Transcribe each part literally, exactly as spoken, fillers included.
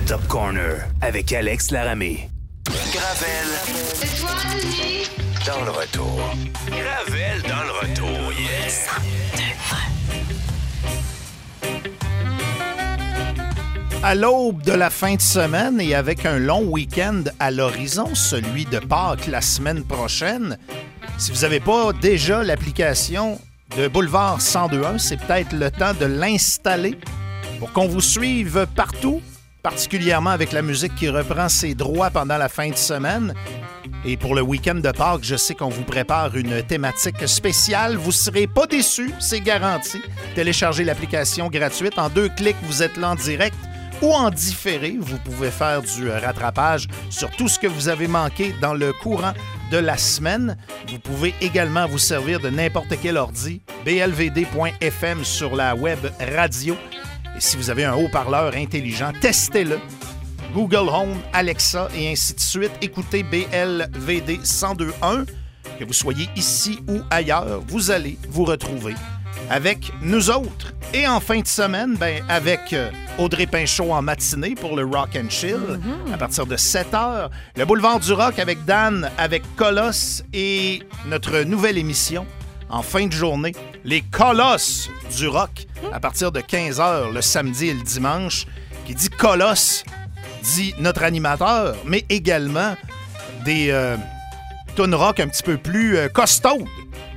Top Corner avec Alex Laramée. Gravel. C'est toi, Denis? Dans le retour. Gravel dans le retour, yes! À l'aube de la fin de semaine et avec un long week-end à l'horizon, celui de Pâques la semaine prochaine, si vous n'avez pas déjà l'application de Boulevard cent deux point un, c'est peut-être le temps de l'installer pour qu'on vous suive partout, particulièrement avec la musique qui reprend ses droits pendant la fin de semaine. Et pour le week-end de Pâques, je sais qu'on vous prépare une thématique spéciale. Vous ne serez pas déçus, c'est garanti. Téléchargez l'application gratuite. En deux clics, vous êtes là en direct ou en différé. Vous pouvez faire du rattrapage sur tout ce que vous avez manqué dans le courant de la semaine. Vous pouvez également vous servir de n'importe quel ordi, b l v d point f m sur la web radio. Et si vous avez un haut-parleur intelligent, testez-le. Google Home, Alexa et ainsi de suite. Écoutez B L V D cent deux point un. Que vous soyez ici ou ailleurs, vous allez vous retrouver avec nous autres. Et en fin de semaine, ben, avec euh, Audrey Pinchot en matinée pour le Rock and Chill mm-hmm. à partir de sept heures. Le Boulevard du Rock avec Dan, avec Colosse et notre nouvelle émission en fin de journée, les Colosses du Rock à partir de quinze heures le samedi et le dimanche. Qui dit Colosse dit notre animateur, mais également des euh, tunes rock un petit peu plus euh, costaudes.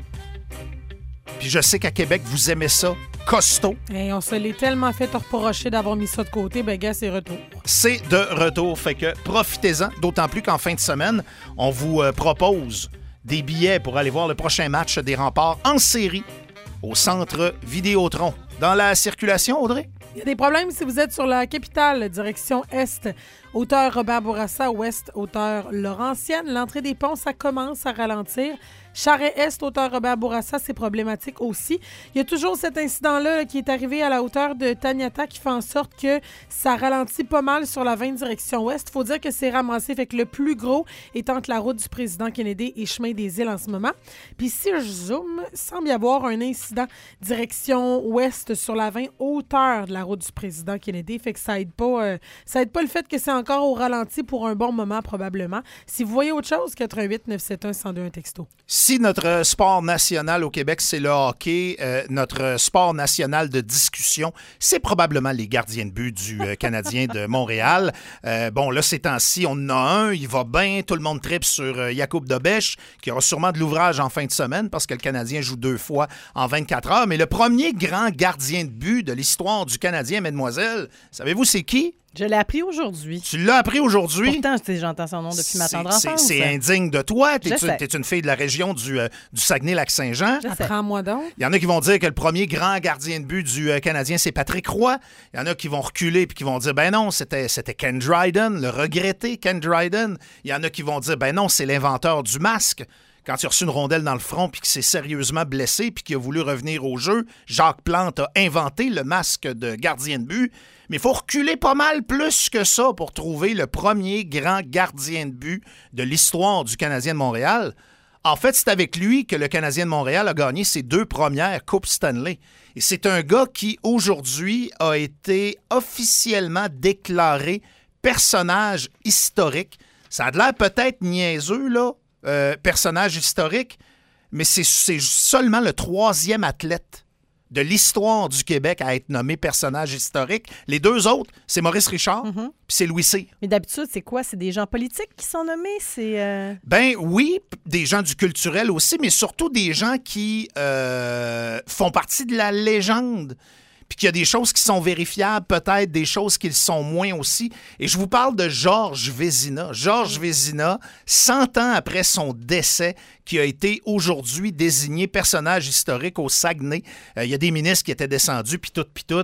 Puis je sais qu'à Québec, vous aimez ça, costaud. Et on se l'est tellement fait reprocher d'avoir mis ça de côté, ben gars, c'est retour. C'est de retour, fait que profitez-en, d'autant plus qu'en fin de semaine, on vous euh, propose des billets pour aller voir le prochain match des Remparts en série au Centre Vidéotron. Dans la circulation, Audrey? Il y a des problèmes si vous êtes sur la capitale, direction Est, hauteur Robert Bourassa, Ouest, hauteur Laurentienne. L'entrée des ponts, ça commence à ralentir. Charest-Est, hauteur Robert Bourassa, c'est problématique aussi. Il y a toujours cet incident-là là, qui est arrivé à la hauteur de Taniata qui fait en sorte que ça ralentit pas mal sur la vingt direction Ouest. Il faut dire que c'est ramassé, fait que le plus gros est entre la route du président Kennedy et chemin des Îles en ce moment. Puis si je zoome, il semble y avoir un incident direction Ouest sur la vingt, hauteur de la route du président Kennedy. Fait que ça aide pas, euh, ça aide pas le fait que c'est encore au ralenti pour un bon moment probablement. Si vous voyez autre chose, quatre-vingt-huit neuf cent soixante-un cent deux un texto. Si notre sport national au Québec, c'est le hockey, euh, notre sport national de discussion, c'est probablement les gardiens de but du euh, Canadien de Montréal. Euh, bon, là, ces temps-ci, on en a un, il va bien, tout le monde tripe sur euh, Jakub Dobeš, qui aura sûrement de l'ouvrage en fin de semaine parce que le Canadien joue deux fois en vingt-quatre heures. Mais le premier grand gardien de but de l'histoire du Canadien, mesdemoiselles, savez-vous c'est qui? Je l'ai appris aujourd'hui. Tu l'as appris aujourd'hui? Pourtant, j'entends son nom depuis ma tendre enfance. C'est, c'est indigne de toi. T'es, tu, t'es une fille de la région du, euh, du Saguenay-Lac-Saint-Jean. Apprends-moi donc. Il y en a qui vont dire que le premier grand gardien de but du euh, Canadien, c'est Patrick Roy. Il y en a qui vont reculer et qui vont dire, ben non, c'était, c'était Ken Dryden, le regretté Ken Dryden. Il y en a qui vont dire, ben non, c'est l'inventeur du masque. Quand il a reçu une rondelle dans le front puis qu'il s'est sérieusement blessé puis qu'il a voulu revenir au jeu, Jacques Plante a inventé le masque de gardien de but. Mais il faut reculer pas mal plus que ça pour trouver le premier grand gardien de but de l'histoire du Canadien de Montréal. En fait, c'est avec lui que le Canadien de Montréal a gagné ses deux premières Coupes Stanley. Et c'est un gars qui, aujourd'hui, a été officiellement déclaré personnage historique. Ça a l'air peut-être niaiseux, là, euh, personnage historique, mais c'est, c'est seulement le troisième athlète de l'histoire du Québec à être nommé personnage historique. Les deux autres, c'est Maurice Richard mm-hmm. puis c'est Louis Cyr. Mais d'habitude, c'est quoi? C'est des gens politiques qui sont nommés? C'est euh... Ben oui, des gens du culturel aussi, mais surtout des gens qui euh, font partie de la légende. Puis qu'il y a des choses qui sont vérifiables, peut-être des choses qui le sont moins aussi. Et je vous parle de Georges Vézina. Georges Vézina, cent ans après son décès, qui a été aujourd'hui désigné personnage historique au Saguenay. Il euh, y a des ministres qui étaient descendus, puis tout, puis tout.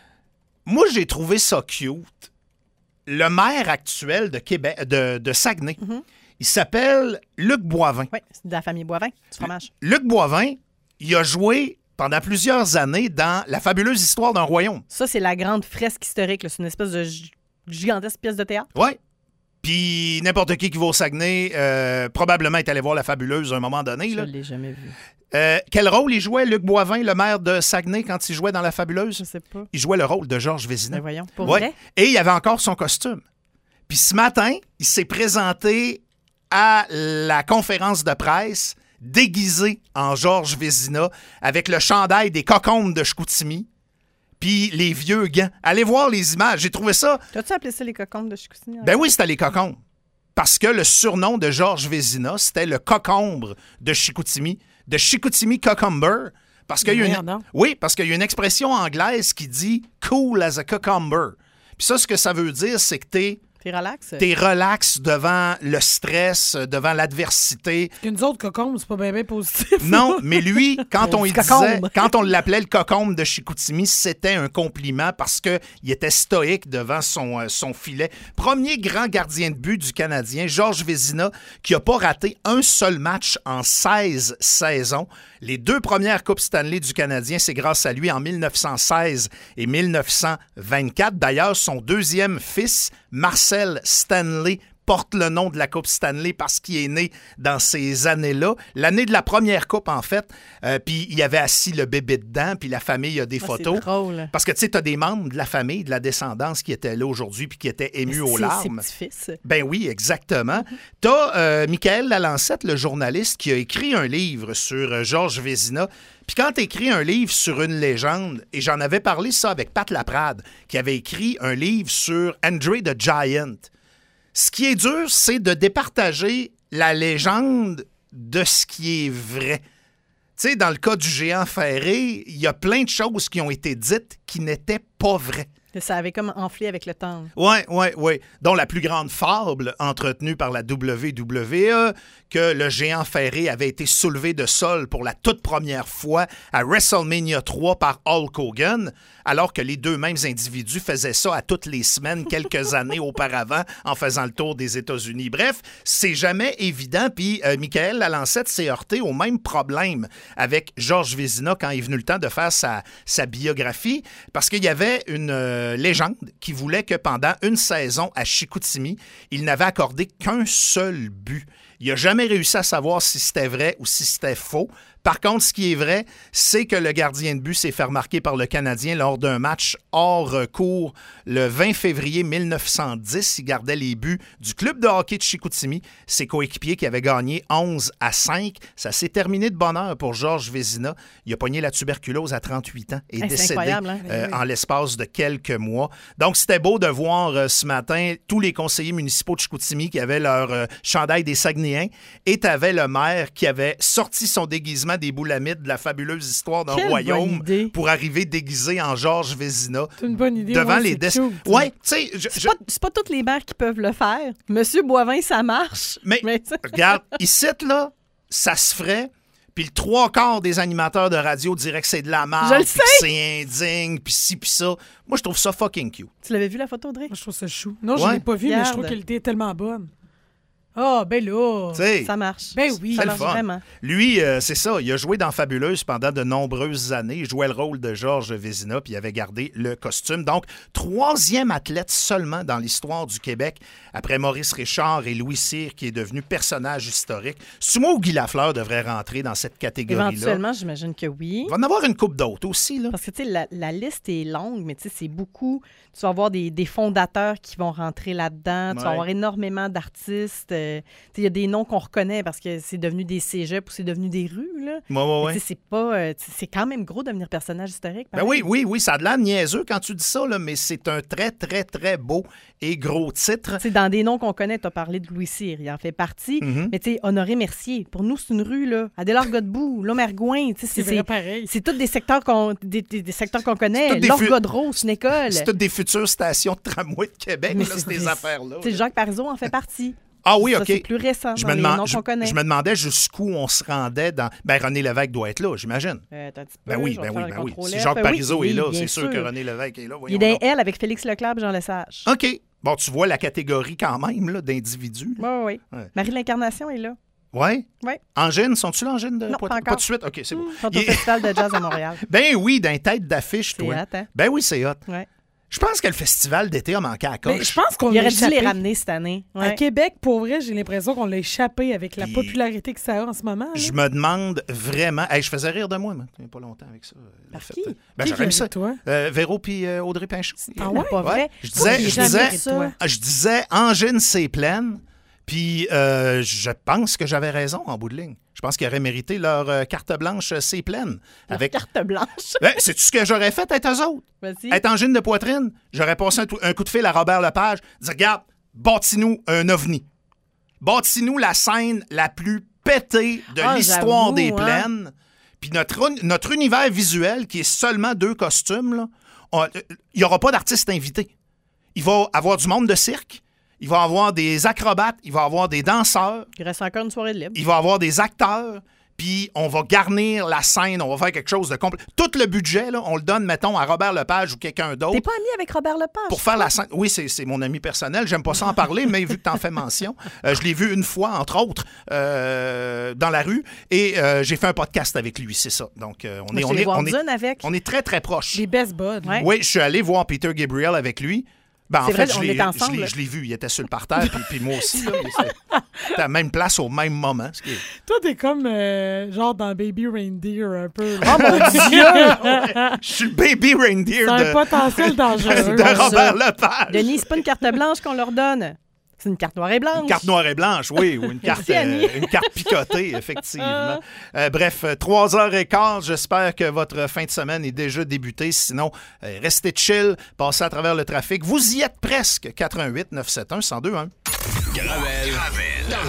Moi, j'ai trouvé ça cute. Le maire actuel de Québec, de, de Saguenay, mm-hmm. il s'appelle Luc Boivin. Oui, c'est de la famille Boivin, du fromage. Luc Boivin, il a joué pendant plusieurs années dans La fabuleuse histoire d'un royaume. Ça, c'est la grande fresque historique. Là. C'est une espèce de gigantesque pièce de théâtre. Oui. Puis n'importe qui qui va au Saguenay, euh, probablement est allé voir La Fabuleuse à un moment donné. Je là. ne l'ai jamais vu. Euh, quel rôle il jouait, Luc Boivin, le maire de Saguenay, quand il jouait dans La Fabuleuse? Je sais pas. Il jouait le rôle de Georges Vézina. Ben voyons, pour Ouais. vrai? Et il avait encore son costume. Puis ce matin, il s'est présenté à la conférence de presse déguisé en Georges Vézina avec le chandail des Cocombes de Chicoutimi puis les vieux gants. Allez voir les images. J'ai trouvé ça... T'as-tu appelé ça les cocombes de Chicoutimi? Ben oui, c'était les Cocombes. Parce que le surnom de Georges Vézina, c'était le cocombre de Chicoutimi, de Chicoutimi Cucumber. Parce qu'il y a Merde, une... hein? Oui, parce qu'il y a une expression anglaise qui dit « cool as a cucumber ». Puis ça, ce que ça veut dire, c'est que t'es... T'es relax? T'es relax devant le stress, devant l'adversité. Parce que nous autres, cocombes, c'est pas bien, bien positif. Non, mais lui, quand on, Le y disait, cocombe. quand on l'appelait le cocombe de Chicoutimi, c'était un compliment parce qu'il était stoïque devant son, euh, son filet. Premier grand gardien de but du Canadien, Georges Vézina, qui n'a pas raté un seul match en seize saisons. Les deux premières Coupes Stanley du Canadien, c'est grâce à lui en mille neuf cent seize et mille neuf cent vingt-quatre. D'ailleurs, son deuxième fils, Marcel Stanley, porte le nom de la Coupe Stanley parce qu'il est né dans ces années-là. L'année de la première Coupe, en fait. Euh, puis il y avait assis le bébé dedans, puis la famille a des Ah, photos. C'est drôle. Parce que, tu sais, tu as des membres de la famille, de la descendance qui étaient là aujourd'hui puis qui étaient émus aux C'est larmes. ses petits-fils. Ben oui, exactement. T'as euh, Michael Lalancette, le journaliste, qui a écrit un livre sur euh, Georges Vézina. Puis quand tu écris un livre sur une légende, et j'en avais parlé ça avec Pat Laprade, qui avait écrit un livre sur Andre the Giant. Ce qui est dur, c'est de départager la légende de ce qui est vrai. Tu sais, dans le cas du géant ferré, il y a plein de choses qui ont été dites qui n'étaient pas vraies. Ça avait comme enflé avec le temps. Oui, oui, oui. Dont la plus grande fable entretenue par la W W E, que le géant ferré avait été soulevé de sol pour la toute première fois à WrestleMania trois par Hulk Hogan, alors que les deux mêmes individus faisaient ça à toutes les semaines quelques années auparavant en faisant le tour des États-Unis. Bref, c'est jamais évident. Puis euh, Michael Lalancette s'est heurté au même problème avec Georges Vézina quand il est venu le temps de faire sa, sa biographie, parce qu'il y avait une... Euh, légende qui voulait que pendant une saison à Chicoutimi, il n'avait accordé qu'un seul but. Il n'a jamais réussi à savoir si c'était vrai ou si c'était faux. Par contre, ce qui est vrai, c'est que le gardien de but s'est fait remarquer par le Canadien lors d'un match hors cours le vingt février mille neuf cent dix. Il gardait les buts du club de hockey de Chicoutimi, ses coéquipiers qui avaient gagné onze à cinq. Ça s'est terminé de bonne heure pour Georges Vézina. Il a pogné la tuberculose à trente-huit ans et est Hey, c'est décédé incroyable, hein? euh, Oui. en l'espace de quelques mois. Donc, c'était beau de voir euh, ce matin tous les conseillers municipaux de Chicoutimi qui avaient leur euh, chandail des Saguenayens et t'avais le maire qui avait sorti son déguisement des Boulamides de la fabuleuse histoire d'un Quelle bonne royaume idée. pour arriver déguisé en Georges Vézina C'est une bonne idée. devant ouais, les c'est desks. cute. Ouais, tu sais, je- C'est je- pas, c'est pas toutes les maires qui peuvent le faire. Monsieur Boivin, ça marche. mais, Mais tu- regarde, ici, là, ça se ferait. Puis le trois quarts des animateurs de radio diraient que c'est de la merde, Je le puis sais. que c'est indigne, puis ci, puis ça. Moi, je trouve ça fucking cute. Tu l'avais vu la photo, Audrey? Moi, je trouve ça chou. Non, je Ouais. l'ai pas vu, mais je Regarde. trouve qu'elle était tellement bonne. Ah, ben là. Tu sais, Ça marche. Ben oui. Ça c'est le marche fun. vraiment. Lui, euh, c'est ça, il a joué dans Fabuleuse pendant de nombreuses années. Il jouait le rôle de Georges Vézina, puis il avait gardé le costume. Donc, troisième athlète seulement dans l'histoire du Québec, après Maurice Richard et Louis Cyr, qui est devenu personnage historique. C'est moi ou Guy Lafleur devrait rentrer dans cette catégorie-là. Éventuellement, j'imagine que oui. Il va en avoir une coupe d'autres aussi, là. Parce que, tu sais, la, la liste est longue, mais tu sais, c'est beaucoup. Tu vas avoir des, des fondateurs qui vont rentrer là-dedans. Tu vas Ouais. avoir énormément d'artistes. Euh, tu sais, il y a des noms qu'on reconnaît parce que c'est devenu des cégeps ou c'est devenu des rues, là. Ouais, ouais, ouais. Mais tu sais, c'est pas... euh, tu sais, c'est quand même gros de devenir personnage historique. Ben oui, oui, oui, ça a de l'air niaiseux quand tu dis ça, là, mais c'est un très, très, très beau et gros titre. Tu sais, dans des noms qu'on connaît, tu as parlé de Louis Cyr, il en fait partie. Mhm. Mais tu sais, Honoré Mercier, pour nous, c'est une rue, là. Adélard-Godbout, Lomergouin, tu sais, C'est c'est... vrai c'est- pareil. C'est tous des secteurs qu'on des, des- des secteurs qu'on C'est connaît. toutes des Laure fu- Godreau, c'est une école. C'est toutes des futures stations de tramway de Québec, Mais là, c'est- ces c'est- affaires-là. Tu sais, Jacques Parizeau en fait partie. Ah oui, Ça, OK. c'est plus récent Je dans me, les demande- noms je, qu'on connaît. je me demandais jusqu'où on se rendait dans... Ben, René Lévesque doit être là, j'imagine. Euh, attends un petit Ben peu, oui, je vais ben faire oui, le ben oui. contrôle Si F. Jacques Ben Parizeau oui, est là, bien c'est sûr sûr. que René Lévesque est là. Il voyons est dans donc. elle avec Félix Leclerc et Jean Lesage. OK. Bon, tu vois la catégorie quand même là, d'individus. Oui, oui, oui. Ouais. Marie de l'Incarnation est là. Ouais? Ouais. Angine, sont-tu l'Angine de Non, Poitiers? pas encore. de suite? OK, c'est bon. Ils sont au Il- Festival de jazz à Montréal. Ben oui, d'un tête d'affiche, C'est toi. hot, hein? Ben oui, c'est hot. Ouais. Je pense que le festival d'été a manqué à la Mais coche. je pense qu'on Il l'a aurait dû échappé. les ramener cette année. À Ouais. Québec, pour vrai, j'ai l'impression qu'on l'a échappé avec la Puis- popularité que ça a en ce moment. là. Je me demande vraiment... Hey, je faisais rire de moi, moi. Il n'y a pas longtemps avec ça. Par Le fait- qui? Ben, Qui j'aurais qui aimé rit ça. de toi? Euh, Véro puis euh, Audrey Pinchot. Ah ouais? Pas vrai? Je disais, J'ai je jamais disais, ri de toi. je disais, Angine, c'est pleine. Puis euh, je pense que j'avais raison en bout de ligne. Je pense qu'ils auraient mérité leur euh, carte blanche, euh, c'est pleine. Avec... Carte blanche. Ben, c'est-tu ce que j'aurais fait être eux autres? Vas-y. Être Angine de poitrine, j'aurais passé un, tou- un coup de fil à Robert Lepage. Dire, regarde, bâtis-nous un ovni. Bâtis-nous la scène la plus pétée de Ah, l'histoire j'avoue, des hein. plaines. Puis notre, un- notre univers visuel, qui est seulement deux costumes, là, on- il n'y aura pas d'artistes invités. Il va avoir du monde de cirque, il va avoir des acrobates, il va avoir des danseurs, Il reste encore une soirée de libre. il va avoir des acteurs, puis on va garnir la scène, on va faire quelque chose de complet. Tout le budget, là, on le donne, mettons, à Robert Lepage ou quelqu'un d'autre. T'es pas ami avec Robert Lepage? Pour faire la scène. Oui, c'est, c'est mon ami personnel. J'aime pas ça en parler, mais vu que tu en fais mention, euh, je l'ai vu une fois, entre autres, euh, dans la rue, et euh, j'ai fait un podcast avec lui, c'est ça. Donc, euh, on, Moi, est, je on, suis allée est, voir on, est, Dune avec. on est très, très proches. Les best buds. Ouais. Oui, je suis allé voir Peter Gabriel avec lui. Ben, en C'est fait, vrai, je on l'ai, était ensemble. je l'ai- je l'ai vu. Il était sur le parterre, puis, puis moi aussi. Là, mais c'est- c'était à la même place au même moment. ce qui est- Toi, t'es comme euh, genre dans Baby Reindeer un peu. Oh mon Dieu! Je suis le baby reindeer C'est un de, potentiel dangereux. de Robert Lepage. Denis, c'est pas une carte blanche qu'on leur donne. C'est une carte noire et blanche. Une carte noire et blanche, oui, ou une carte, Merci, Annie. euh, une carte picotée, effectivement. Euh, bref, euh, trois heures et quart. J'espère que votre fin de semaine est déjà débutée. Sinon, euh, restez chill, passez à travers le trafic. Vous y êtes presque. quatre un huit neuf sept un un zéro deux un. Gravel. Gravel.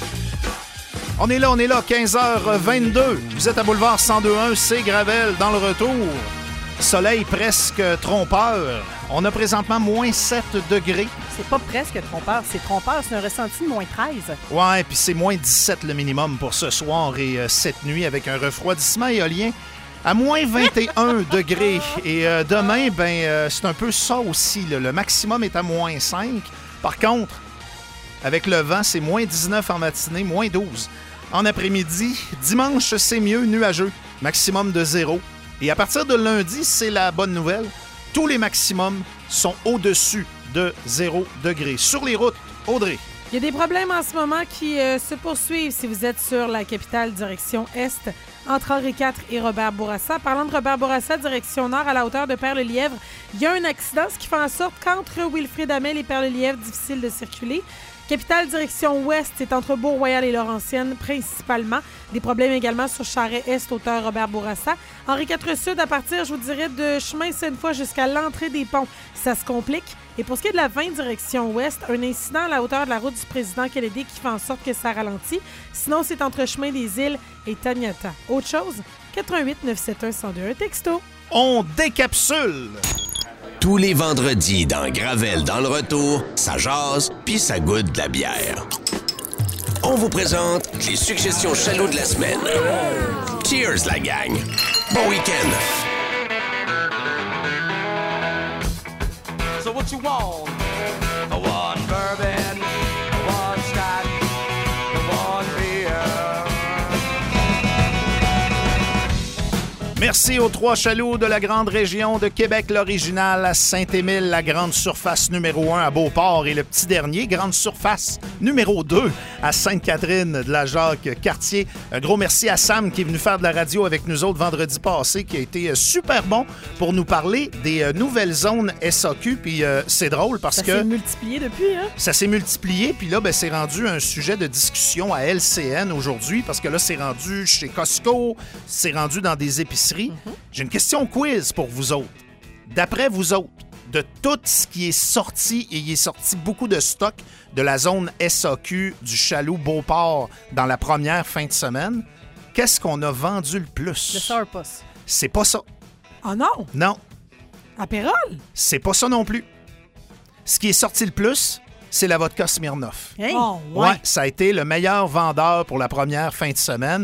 On est là, on est là, quinze heures vingt-deux. Vous êtes à Boulevard cent deux un, c'est Gravel dans le retour. Soleil presque trompeur. On a présentement moins sept degrés. C'est pas presque trompeur, c'est trompeur, c'est un ressenti de moins treize. Ouais, puis c'est moins dix-sept le minimum pour ce soir et euh, cette nuit avec un refroidissement éolien à moins vingt et un degrés. Et euh, demain, ben euh, c'est un peu ça aussi. Là. Le maximum est à moins cinq. Par contre, avec le vent, c'est moins dix-neuf en matinée, moins douze en après-midi. Dimanche, c'est mieux, nuageux. Maximum de zéro. Et à partir de lundi, c'est la bonne nouvelle. Tous les maximums sont au-dessus de zéro degré. Sur les routes, Audrey. Il y a des problèmes en ce moment qui euh, se poursuivent si vous êtes sur la capitale direction Est, entre Henri quatre et Robert Bourassa. Parlant de Robert Bourassa, direction Nord, à la hauteur de Père-le-Lièvre, il y a un accident, ce qui fait en sorte qu'entre Wilfrid Hamel et Père-le-Lièvre, difficile de circuler. Capitale direction ouest, c'est entre Beau-Royal et Laurentienne principalement. Des problèmes également sur Charest-Est, hauteur Robert Bourassa. Henri quatre Sud, à partir, je vous dirais, de chemin Sainte-Foy jusqu'à l'entrée des ponts, ça se complique. Et pour ce qui est de la vingt direction ouest, un incident à la hauteur de la route du président Kennedy qui fait en sorte que ça ralentit. Sinon, c'est entre chemin des Îles et Taniata. Autre chose, quatre un huit neuf sept un un zéro deux un texto. On décapsule. Tous les vendredis dans Gravel dans le retour, ça jase puis ça goûte de la bière. On vous présente les suggestions chalots de la semaine. Cheers la gang. Bon week-end. So what you want? I want bourbon, I want scotch, I want beer. Merci aux trois chalots de la grande région de Québec, l'original à Saint-Émile, la grande surface numéro un à Beauport et le petit dernier, grande surface numéro deux à Sainte-Catherine de la Jacques-Cartier. Un gros merci à Sam qui est venu faire de la radio avec nous autres vendredi passé, qui a été super bon pour nous parler des nouvelles zones S A Q. Puis euh, c'est drôle parce Ça que s'est multiplié depuis, hein? ça s'est multiplié, puis là, ben, c'est rendu un sujet de discussion à L C N aujourd'hui, parce que là, c'est rendu chez Costco, c'est rendu dans des épiceries. Mm-hmm. J'ai une question quiz pour vous autres. D'après vous autres, de tout ce qui est sorti, et il est sorti beaucoup de stock de la zone S A Q du Chaloux Beauport dans la première fin de semaine, qu'est-ce qu'on a vendu le plus? Le Sourpuss. C'est pas ça. Oh non! Non, Apérol? c'est pas ça non plus. Ce qui est sorti le plus, c'est la vodka Smirnoff. Hey! Oh, ouais. Ouais, ça a été le meilleur vendeur pour la première fin de semaine.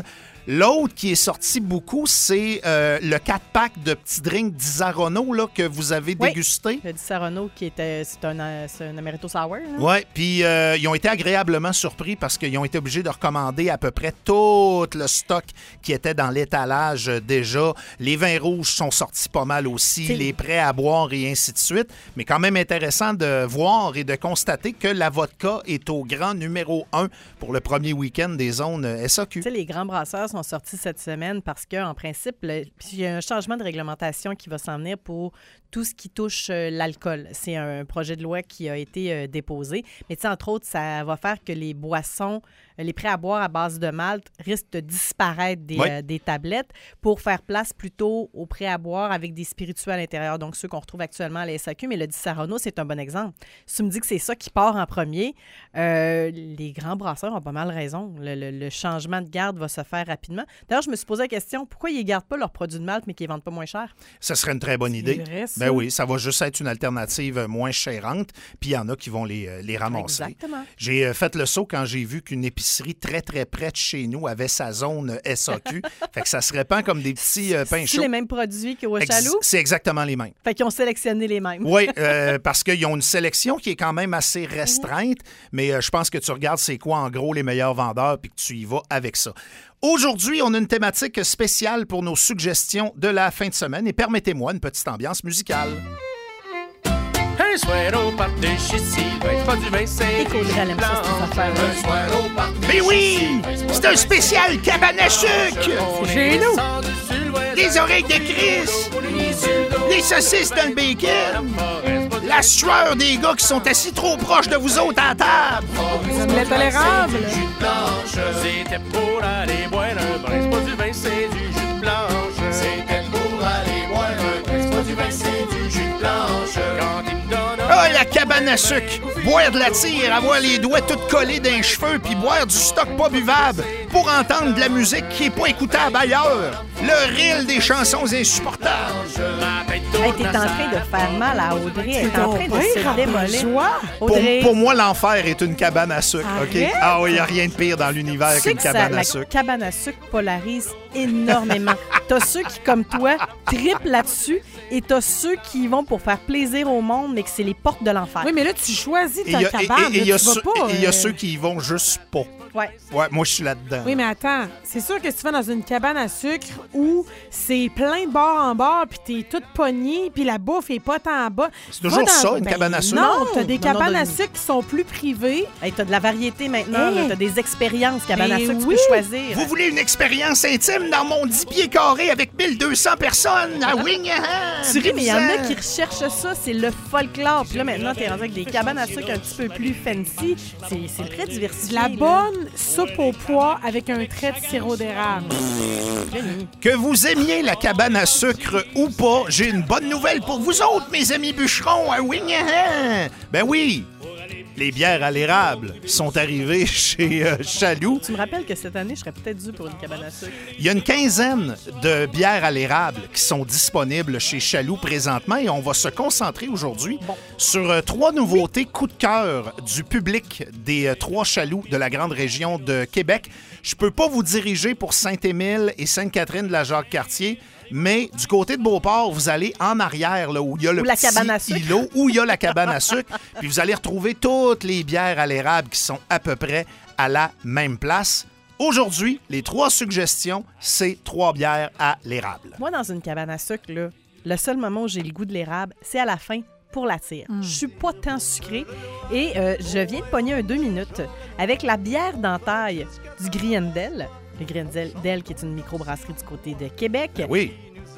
L'autre qui est sorti beaucoup, c'est euh, le quatre-pack de petits drinks Disaronno là, que vous avez Oui. dégusté. Le Disaronno, qui était, c'est un, euh, c'est un Amaretto Sour. Hein? Oui, puis euh, ils ont été agréablement surpris parce qu'ils ont été obligés de recommander à peu près tout le stock qui était dans l'étalage euh, déjà. Les vins rouges sont sortis pas mal aussi, C'est- les prêts à boire et ainsi de suite. Mais quand même intéressant de voir et de constater que la vodka est au grand numéro un pour le premier week-end des zones euh, S A Q. Tu sais, les grands brasseurs sont sortis cette semaine parce qu'en principe, le- puis il y a un changement de réglementation qui va s'en venir pour tout ce qui touche euh, l'alcool. C'est un projet de loi qui a été euh, déposé. Mais tu sais, entre autres, ça va faire que les boissons, euh, les prêts à boire à base de malt risquent de disparaître des, Oui. euh, des tablettes pour faire place plutôt aux prêts à boire avec des spiritueux à l'intérieur, donc ceux qu'on retrouve actuellement à la S A Q. Mais le Disaronno, c'est un bon exemple. Si tu me dis que c'est ça qui part en premier, euh, les grands brasseurs ont pas mal raison. Le, le- le changement de garde va se faire rapidement. D'ailleurs, je me suis posé la question, pourquoi ils ne gardent pas leurs produits de malt, mais qu'ils ne vendent pas moins cher? Ça serait une très bonne idée. vrai, ça. Ben oui, ça va juste être une alternative euh, moins chérante, puis il y en a qui vont les, euh, les ramasser. Exactement. J'ai euh, fait le saut quand j'ai vu qu'une épicerie très, très près de chez nous avait sa zone euh, S A Q. Fait que ça se répand comme des petits euh, pains C'est chauds. les mêmes produits qu'au Ex- Chaloux? C'est exactement les mêmes. Fait qu'ils ont sélectionné les mêmes. Oui, euh, parce qu'ils ont une sélection qui est quand même assez restreinte, mais euh, je pense que tu regardes c'est quoi en gros les meilleurs vendeurs puis que tu y vas avec ça. Aujourd'hui, on a une thématique spéciale pour nos suggestions de la fin de semaine et permettez-moi une petite ambiance musicale. Un soir au party chez Sylvain, pas du vin, c'est Écoute, du elle aime ça, cette blanc. affaire-là. Un soir au party Mais chez oui! Sylvain, C'est un spécial cabane à sucre! on Chez est nous. descendu sur le voisin. Les oreilles de Chris! Les saucisses dans le bacon! La sueur des gars qui sont assis trop proches de vous autres à la table! Omelette tolérable. C'était pour aller boire un brin, c'est pas du vin, c'est du jus de blanche. C'était pour aller boire un brin, c'est pas du vin, c'est du jus de blanche. Quand il me donne un Ah, la cabane à sucre! Boire de la tire, avoir les doigts tout collés d'un cheveu, puis boire du stock pas buvable pour entendre de la musique qui est pas écoutable ailleurs. Le reel des chansons insupportables. ma tête Hey, tourne t'es en à train de faire mal à Audrey. Elle est ton en train de père, se démolir. joie. Pour, Audrey, pour moi, l'enfer est une cabane à sucre, OK? Arrête. Ah oui, il n'y a rien de pire dans l'univers tu sais qu'une que ça- cabane la à sucre. cabane à sucre polarise énormément. T'as ceux qui, comme toi, triplent là-dessus et t'as ceux qui y vont pour faire plaisir au monde, mais que c'est les portes de l'enfer. Oui, mais là, tu choisis Et ta il y a- et- cabane. et- et il y là, a tu vas ceux- pas, et il y a euh, ceux qui y vont juste pas. Ouais. Ouais, moi, je suis là-dedans. Oui, mais attends, c'est sûr que si tu vas dans une cabane à sucre où c'est plein de bord en bord, puis t'es toute pognée, puis la bouffe est pas tant bas. C'est toujours va dans- ça, une Ben cabane à sucre? Non, t'as des Non, non, cabanes non, à non. sucre qui sont plus privées. Hey, t'as de la variété maintenant. Hey. là. T'as des expériences cabane à Ben sucre, tu oui. peux choisir. Vous voulez une expérience intime dans mon dix pieds carrés avec mille deux cents personnes à Wingham? Tu ris, mais il y en a qui recherchent ça, c'est le folklore. Puis là, maintenant, t'es rendu avec des cabanes à sucre un petit peu plus fancy. C'est c'est très diversifié. La là. bonne soupe au pois avec un trait de sirop d'érable. Que vous aimiez la cabane à sucre ou pas, j'ai une bonne nouvelle pour vous autres, mes amis bûcherons à Wingham. Ben oui, les bières à l'érable sont arrivées chez euh, Chaloux. Tu me rappelles que cette année, je serais peut-être dû pour une cabane à sucre. Il y a une quinzaine de bières à l'érable qui sont disponibles chez Chaloux présentement et on va se concentrer aujourd'hui Bon. sur euh, trois nouveautés coup de cœur du public des euh, trois Chaloux de la grande région de Québec. Je peux pas vous diriger pour Saint-Émile et Sainte-Catherine de la Jacques-Cartier, mais du côté de Beauport, vous allez en arrière, là, où il y a le Où la petit cabane à sucre. îlot, où il y a la cabane à sucre, puis vous allez retrouver toutes les bières à l'érable qui sont à peu près à la même place. Aujourd'hui, les trois suggestions, c'est trois bières à l'érable. Moi, dans une cabane à sucre, là, le seul moment où j'ai le goût de l'érable, c'est à la fin pour la tire. Je suis pas tant sucrée et euh, je viens de pogner un deux minutes avec la bière d'entaille du Griendel. Le Griendel, qui est une microbrasserie du côté de Québec. Ben oui.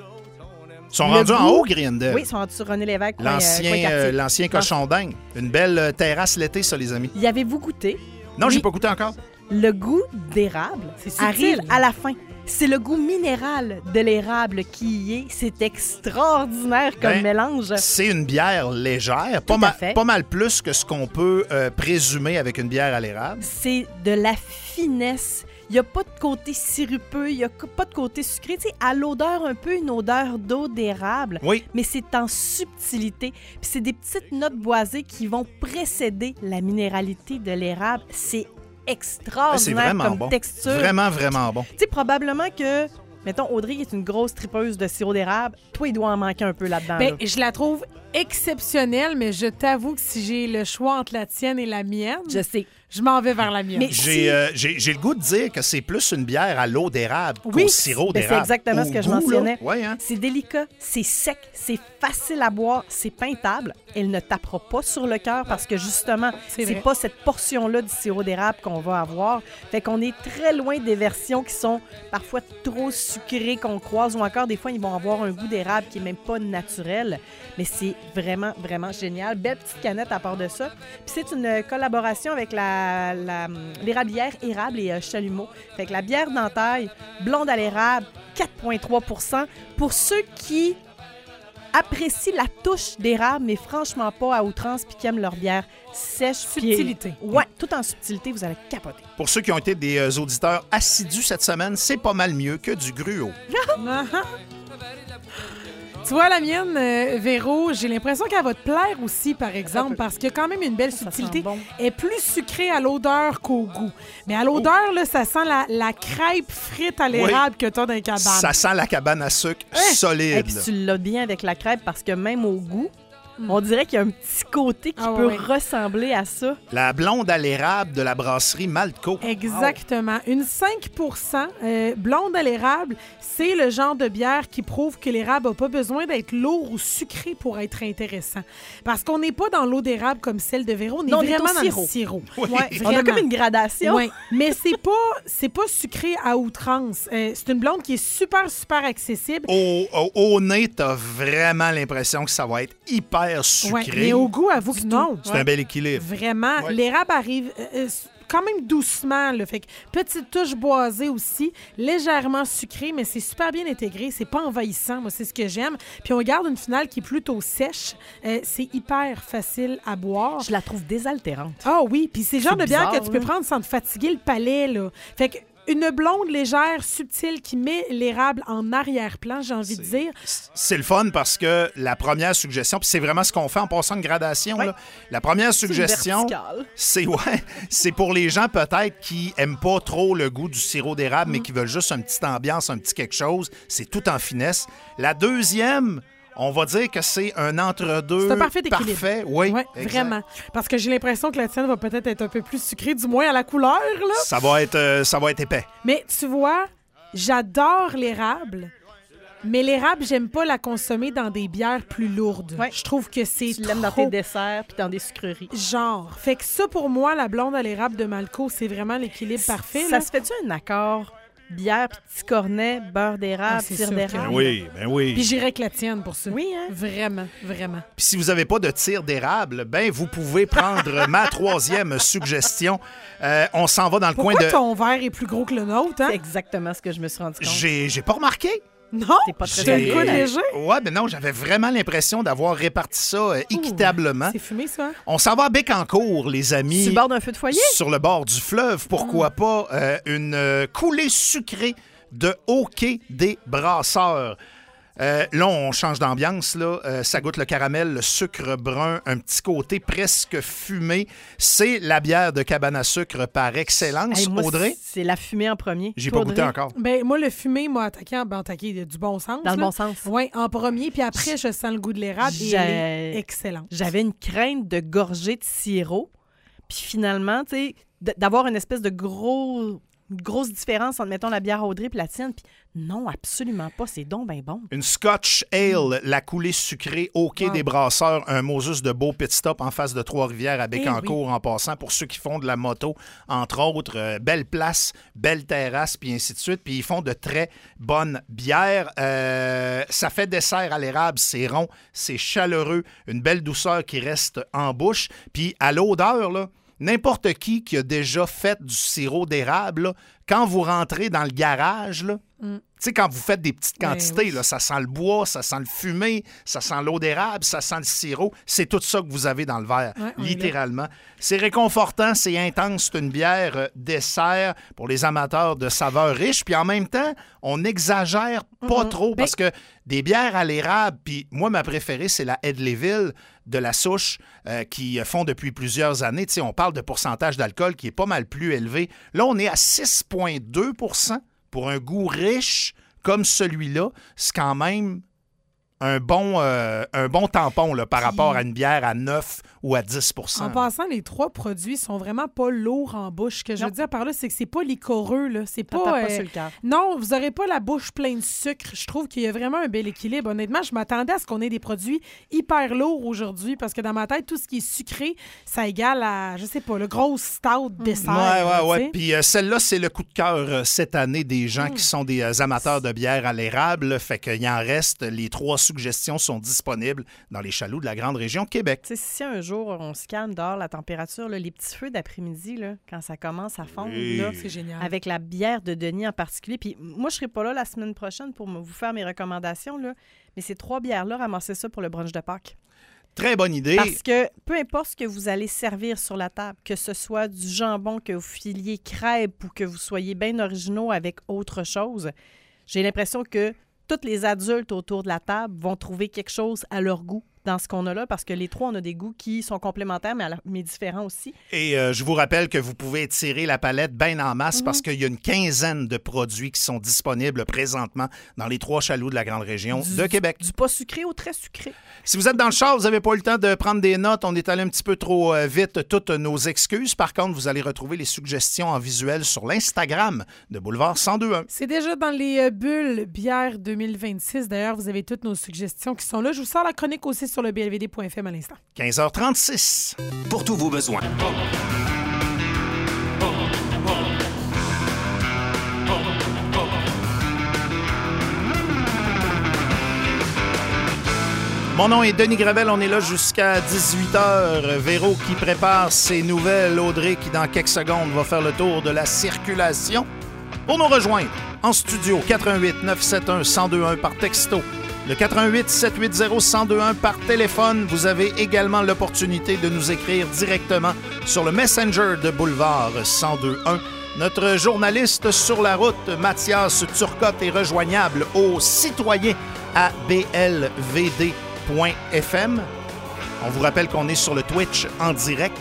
Ils sont Le rendus en goût- haut, Griendel. Oui, ils sont rendus sur René Lévesque, coin, euh, L'ancien, coin euh, quartier. l'ancien cochon d'Inde. Une belle euh, terrasse l'été, ça, les amis. Y avez-vous goûté? Non, j'ai Oui. pas goûté encore. Le goût d'érable C'est subtil. arrive à la fin. C'est le goût minéral de l'érable qui y est. C'est extraordinaire comme Ben, mélange. C'est une bière légère, pas, Tout à mal- fait. pas mal plus que ce qu'on peut euh, présumer avec une bière à l'érable. C'est de la finesse. Il n'y a pas de côté sirupeux, il n'y a pas de côté sucré. Tu sais, à l'odeur, un peu une odeur d'eau d'érable, Oui, mais c'est en subtilité. Puis c'est des petites notes boisées qui vont précéder la minéralité de l'érable. C'est extraordinaire Ouais, c'est vraiment comme bon. texture. Vraiment, vraiment bon. Tu sais, probablement que, mettons, Audrey est une grosse tripeuse de sirop d'érable. Toi, il doit en manquer un peu là-dedans. Ben, là. je la trouve exceptionnelle, mais je t'avoue que si j'ai le choix entre la tienne et la mienne, Je sais. je m'en vais vers la mienne. Mais- J'ai Si- euh, j'ai- j'ai le goût de dire que c'est plus une bière à l'eau d'érable Oui, qu'au sirop ben, d'érable. c'est exactement Au ce que je goût, là. mentionnais. Ouais, hein? C'est délicat, c'est sec, c'est facile à boire, c'est peintable. Elle ne tapera pas sur le cœur parce que justement, C'est c'est vrai. pas cette portion-là du sirop d'érable qu'on va avoir. Fait qu'on est très loin des versions qui sont parfois trop sucrées qu'on croise ou encore des fois ils vont avoir un goût d'érable qui est même pas naturel. Mais c'est vraiment, vraiment génial. Belle petite canette à part de ça. Puis c'est une collaboration avec la, la, l'érablière érable et euh, chalumeau. Fait que la bière d'entaille, blonde à l'érable, quatre virgule trois pour cent. Pour ceux qui apprécient la touche d'érable, mais franchement pas à outrance, puis qui aiment leur bière sèche. puis- Subtilité. Ouais, tout en subtilité, vous allez capoter. Pour ceux qui ont été des euh, auditeurs assidus cette semaine, c'est pas mal mieux que du gruau. Ah ah. Tu vois, la mienne, euh, Véro, j'ai l'impression qu'elle va te plaire aussi, par exemple, parce qu'il y a quand même une belle Ça subtilité. sent bon. Elle est plus sucrée à l'odeur qu'au goût. Mais à l'odeur, là, ça sent la, la crêpe frite à l'érable que tu as dans les cabanes. Ça sent la cabane à sucre Et solide. puis tu l'as bien avec la crêpe parce que même au goût, on dirait qu'il y a un petit côté qui Ah peut ouais. ressembler à ça. La blonde à l'érable de la brasserie Maltco. Exactement. Une cinq pour cent euh, blonde à l'érable, c'est le genre de bière qui prouve que l'érable n'a pas besoin d'être lourd ou sucré pour être intéressant. Parce qu'on n'est pas dans l'eau d'érable comme celle de Véro, on est Non, on est au vraiment dans sirop. le sirop. Oui. Ouais, On a vraiment. comme une gradation. Oui, mais c'est pas c'est pas sucré à outrance. Euh, c'est une blonde qui est super super accessible. Au, au- au nez, t'as vraiment l'impression que ça va être hyper Ouais, sucré. mais au goût, avoue que non. C'est un bel équilibre. Vraiment, Ouais. l'érable arrive euh, euh, quand même doucement. Là. Fait que petite touche boisée aussi, légèrement sucrée, mais c'est super bien intégré. C'est pas envahissant. Moi, c'est ce que j'aime. Puis on garde une finale qui est plutôt sèche. Euh, c'est hyper facile à boire. Je la trouve désaltérante. Ah oui, puis c'est le genre C'est de bière bizarre, que tu peux là. prendre sans te fatiguer le palais, là. Fait que une blonde légère, subtile, qui met l'érable en arrière-plan, j'ai envie de dire. C'est le fun parce que la première suggestion, puis c'est vraiment ce qu'on fait en passant de gradation, Ouais. là. La première C'est une suggestion, verticale. c'est ouais, c'est pour les gens peut-être qui aiment pas trop le goût du sirop d'érable, Mm. mais qui veulent juste une petite ambiance, un petit quelque chose. C'est tout en finesse. La deuxième, on va dire que c'est un entre-deux. C'est un parfait équilibre. Parfait, oui. Oui, exact. vraiment. Parce que j'ai l'impression que la tienne va peut-être être un peu plus sucrée, du moins à la couleur, là. Ça va être, euh, ça va être épais. Mais tu vois, j'adore l'érable. Mais l'érable, j'aime pas la consommer dans des bières plus lourdes. Ouais. Je trouve que c'est Tu l'aimes dans trop tes desserts puis dans des sucreries. genre. Fait que ça, pour moi, la blonde à l'érable de Malco, c'est vraiment l'équilibre parfait. Ça là. se fait-tu un accord? Bière, puis petit cornet, beurre d'érable, Ah, c'est tire sûr que d'érable? Ben oui, ben oui. Puis j'irais avec la tienne pour ça. Oui, hein? Vraiment, vraiment. Puis si vous n'avez pas de tir d'érable, ben vous pouvez prendre ma troisième suggestion. Euh, on s'en va dans le Pourquoi coin de. ton verre est plus gros que le nôtre, hein? C'est exactement ce que je me suis rendu compte. J'ai, j'ai pas remarqué. Non? T'es pas très J'ai J'ai- le coude bien. léger. Ouais, ben non, j'avais vraiment l'impression d'avoir réparti ça euh, équitablement. C'est fumé, ça? hein? On s'en va à Bécancour, les amis. Sur le bord d'un feu de foyer? Sur le bord du fleuve, pourquoi pas euh, une euh, coulée sucrée de hockey des brasseurs. Euh, là, on change d'ambiance. Là. Euh, ça goûte le caramel, le sucre brun, un petit côté presque fumé. C'est la bière de cabane à sucre par excellence. Hey, moi, Audrey, c'est la fumée en premier. j'ai Toi, pas goûté Audrey? encore. Ben, moi, le fumé m'a attaqué, en, ben, attaqué du bon sens. Dans le là. bon sens. Oui, en premier. Puis après, je sens le goût de l'érable et J'ai- elle est excellente. J'avais une crainte de gorgée de sirop. Puis finalement, tu sais, d- d'avoir une espèce de gros... une grosse différence entre, mettons, la bière Audrey et la tienne. Puis non, absolument pas. C'est donc ben bon. Une Scotch Ale, la coulée sucrée au quai Wow. des brasseurs, un Moses de beau pit stop en face de Trois-Rivières à Bécancour en passant pour ceux qui font de la moto, entre autres. Euh, belle place, belle terrasse, puis ainsi de suite. Puis ils font de très bonnes bières. Euh, ça fait dessert à l'érable, c'est rond, c'est chaleureux, une belle douceur qui reste en bouche. Puis à l'odeur, là, n'importe qui qui a déjà fait du sirop d'érable, là, quand vous rentrez dans le garage, là, sais, quand vous faites des petites quantités, oui. là, ça sent le bois, ça sent le fumé, ça sent l'eau d'érable, ça sent le sirop. C'est tout ça que vous avez dans le verre, Ouais, littéralement. C'est réconfortant, c'est intense, c'est une bière euh, dessert pour les amateurs de saveurs riches. Puis en même temps, on n'exagère pas Mm-mm. trop Ben- parce que des bières à l'érable, puis moi, ma préférée, c'est la Hedleyville de la souche euh, qui font depuis plusieurs années. Tu sais, on parle de pourcentage d'alcool qui est pas mal plus élevé. Là, on est à six virgule deux pour cent pour un goût riche comme celui-là. C'est quand même un bon, euh, un bon tampon là, par Puis- rapport à une bière à neuf ou à dix pour cent. En passant, les trois produits sont vraiment pas lourds en bouche. Ce que je veux Non. dire par là, c'est que c'est pas liquoreux. Là. C'est Ça tape pas, pas euh, sur le cœur. Non, vous n'aurez pas la bouche pleine de sucre. Je trouve qu'il y a vraiment un bel équilibre. Honnêtement, je m'attendais à ce qu'on ait des produits hyper lourds aujourd'hui parce que dans ma tête, tout ce qui est sucré, ça égale à, je sais pas, le gros stout dessert. Ouais, là, ouais, tu ouais. sais. Puis euh, celle-là, c'est le coup de cœur euh, cette année des gens Mm. qui sont des euh, amateurs de bière à l'érable. Fait qu'il en reste. Les trois suggestions sont disponibles dans les chaloux de la grande région de Québec. Tu sais, si un jour on se calme dehors, la température, là, les petits feux d'après-midi, là, quand ça commence à fondre, Oui. là, C'est génial. avec la bière de Denis en particulier. Puis moi, je serai pas là la semaine prochaine pour me- vous faire mes recommandations, là, mais ces trois bières-là, ramassez ça pour le brunch de Pâques. Très bonne idée. Parce que peu importe ce que vous allez servir sur la table, que ce soit du jambon, que vous filiez crêpes ou que vous soyez bien originaux avec autre chose, j'ai l'impression que tous les adultes autour de la table vont trouver quelque chose à leur goût dans ce qu'on a là, parce que les trois, on a des goûts qui sont complémentaires, mais, à la- mais différents aussi. Et euh, je vous rappelle que vous pouvez étirer la palette bien en masse Mhm. parce qu'il y a une quinzaine de produits qui sont disponibles présentement dans les trois chaloux de la grande région Du- de Québec. Du pas sucré au très sucré. Si vous êtes dans le char, vous n'avez pas eu le temps de prendre des notes, on est allé un petit peu trop euh, vite, toutes nos excuses. Par contre, vous allez retrouver les suggestions en visuel sur l'Instagram de Boulevard cent deux point un. C'est déjà dans les euh, bulles bière deux mille vingt-six. D'ailleurs, vous avez toutes nos suggestions qui sont là. Je vous sors la chronique aussi sur le b l v d point f m à l'instant. quinze heures trente-six. Pour tous vos besoins. Mon nom est Denis Gravel, on est là jusqu'à dix-huit heures. Véro qui prépare ses nouvelles, Audrey qui dans quelques secondes va faire le tour de la circulation. Pour nous rejoindre en studio, quatre un huit neuf sept un un zéro deux un par texto, le quatre un huit sept huit zéro un zéro deux un par téléphone. Vous avez également l'opportunité de nous écrire directement sur le Messenger de Boulevard cent deux un. Notre journaliste sur la route, Mathias Turcotte, est rejoignable au citoyen à b l v d point f m. On vous rappelle qu'on est sur le Twitch en direct.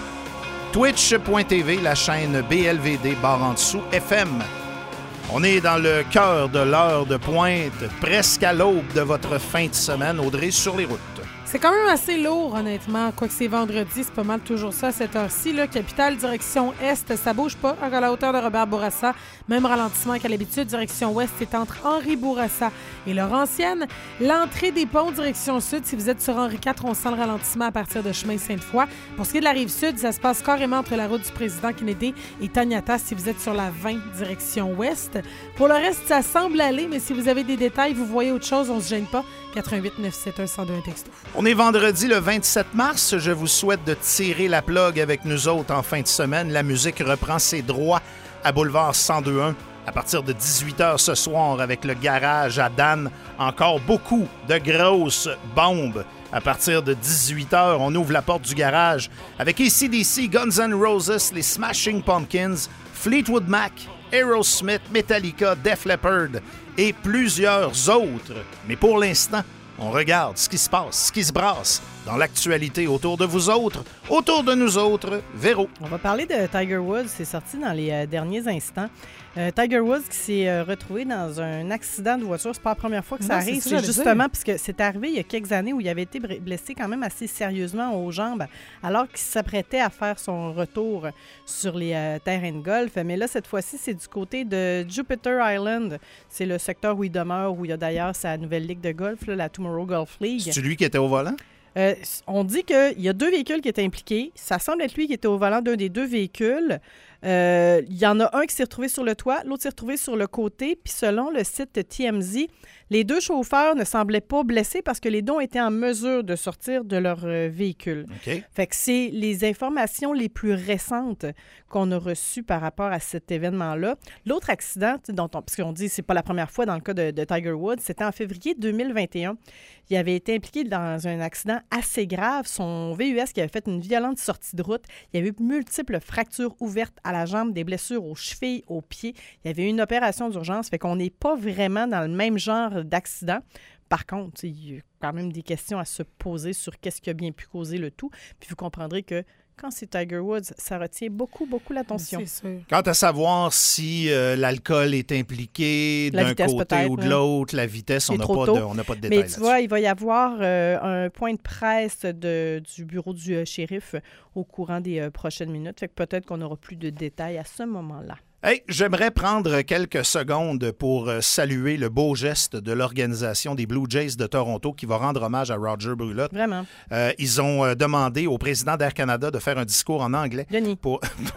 twitch point t v, la chaîne B L V D, barre en dessous, F M. On est dans le cœur de l'heure de pointe, presque à l'aube de votre fin de semaine, Audrey, sur les routes. C'est quand même assez lourd, honnêtement. Quoique c'est vendredi, c'est pas mal toujours ça à cette heure-ci. Là. Capitale, direction Est, ça bouge pas à la hauteur de Robert Bourassa. Même ralentissement qu'à l'habitude. Direction Ouest, c'est entre Henri Bourassa et Laurentienne. L'entrée des ponts, direction Sud, si vous êtes sur Henri quatre, on sent le ralentissement à partir de chemin Sainte-Foy. Pour ce qui est de la rive Sud, ça se passe carrément entre la route du président Kennedy et Taniata, si vous êtes sur la vingt, direction Ouest. Pour le reste, ça semble aller, mais si vous avez des détails, vous voyez autre chose, on se gêne pas. quatre un huit neuf sept un un zéro deux un texto. On est vendredi le vingt-sept mars. Je vous souhaite de tirer la plug avec nous autres en fin de semaine. La musique reprend ses droits à Boulevard cent deux point un à partir de dix-huit heures ce soir avec le garage à Dan. Encore beaucoup de grosses bombes. À partir de dix-huit heures, on ouvre la porte du garage avec A C D C, Guns N' Roses, les Smashing Pumpkins, Fleetwood Mac, Aerosmith, Metallica, Def Leppard et plusieurs autres. Mais pour l'instant, on regarde ce qui se passe, ce qui se brasse dans l'actualité autour de vous autres, autour de nous autres. Véro. On va parler de Tiger Woods. C'est sorti dans les euh, derniers instants. Euh, Tiger Woods qui s'est euh, retrouvé dans un accident de voiture. C'est pas la première fois que ça Non, c'est arrive. ça, C'est j'allais justement parce que c'est arrivé il y a quelques années où il avait été blessé quand même assez sérieusement aux jambes alors qu'il s'apprêtait à faire son retour sur les euh, terrains de golf. Mais là, cette fois-ci, c'est du côté de Jupiter Island. C'est le secteur où il demeure, où il y a d'ailleurs sa nouvelle ligue de golf, là, la Tomorrow Golf League. C'est lui qui était au volant? Euh, on dit qu'il y a deux véhicules qui étaient impliqués. Ça semble être lui qui était au volant d'un des deux véhicules. Euh, il y en a un qui s'est retrouvé sur le toit, l'autre s'est retrouvé sur le côté. Puis selon le site T M Z, les deux chauffeurs ne semblaient pas blessés parce que les deux ont été en mesure de sortir de leur euh, véhicule. OK. Fait que c'est les informations les plus récentes qu'on a reçues par rapport à cet événement-là. L'autre accident, dont on, parce qu'on dit que c'est pas la première fois dans le cas de, de Tiger Woods, c'était en février deux mille vingt et un. Il avait été impliqué dans un accident assez grave. Son V U S qui avait fait une violente sortie de route. Il y avait eu multiples fractures ouvertes à la jambe, des blessures aux chevilles, aux pieds. Il y avait eu une opération d'urgence. Fait qu'on n'est pas vraiment dans le même genre d'accident. Par contre, il y a quand même des questions à se poser sur qu'est-ce qui a bien pu causer le tout. Puis vous comprendrez que quand c'est Tiger Woods, ça retient beaucoup, beaucoup l'attention. C'est sûr. Quant à savoir si euh, l'alcool est impliqué La d'un vitesse, côté peut-être, ou de hein. l'autre, la vitesse, on C'est n'a trop pas, tôt. de- on n'a pas de détails Mais tu là-dessus. vois, il va y avoir euh, un point de presse de, du bureau du euh, shérif au courant des euh, prochaines minutes. Fait que peut-être qu'on aura plus de détails à ce moment-là. Hey, j'aimerais prendre quelques secondes pour euh, saluer le beau geste de l'organisation des Blue Jays de Toronto qui va rendre hommage à Roger Brulotte. Vraiment. Euh, ils ont euh, demandé au président d'Air Canada de faire un discours en anglais. Denis. Pour...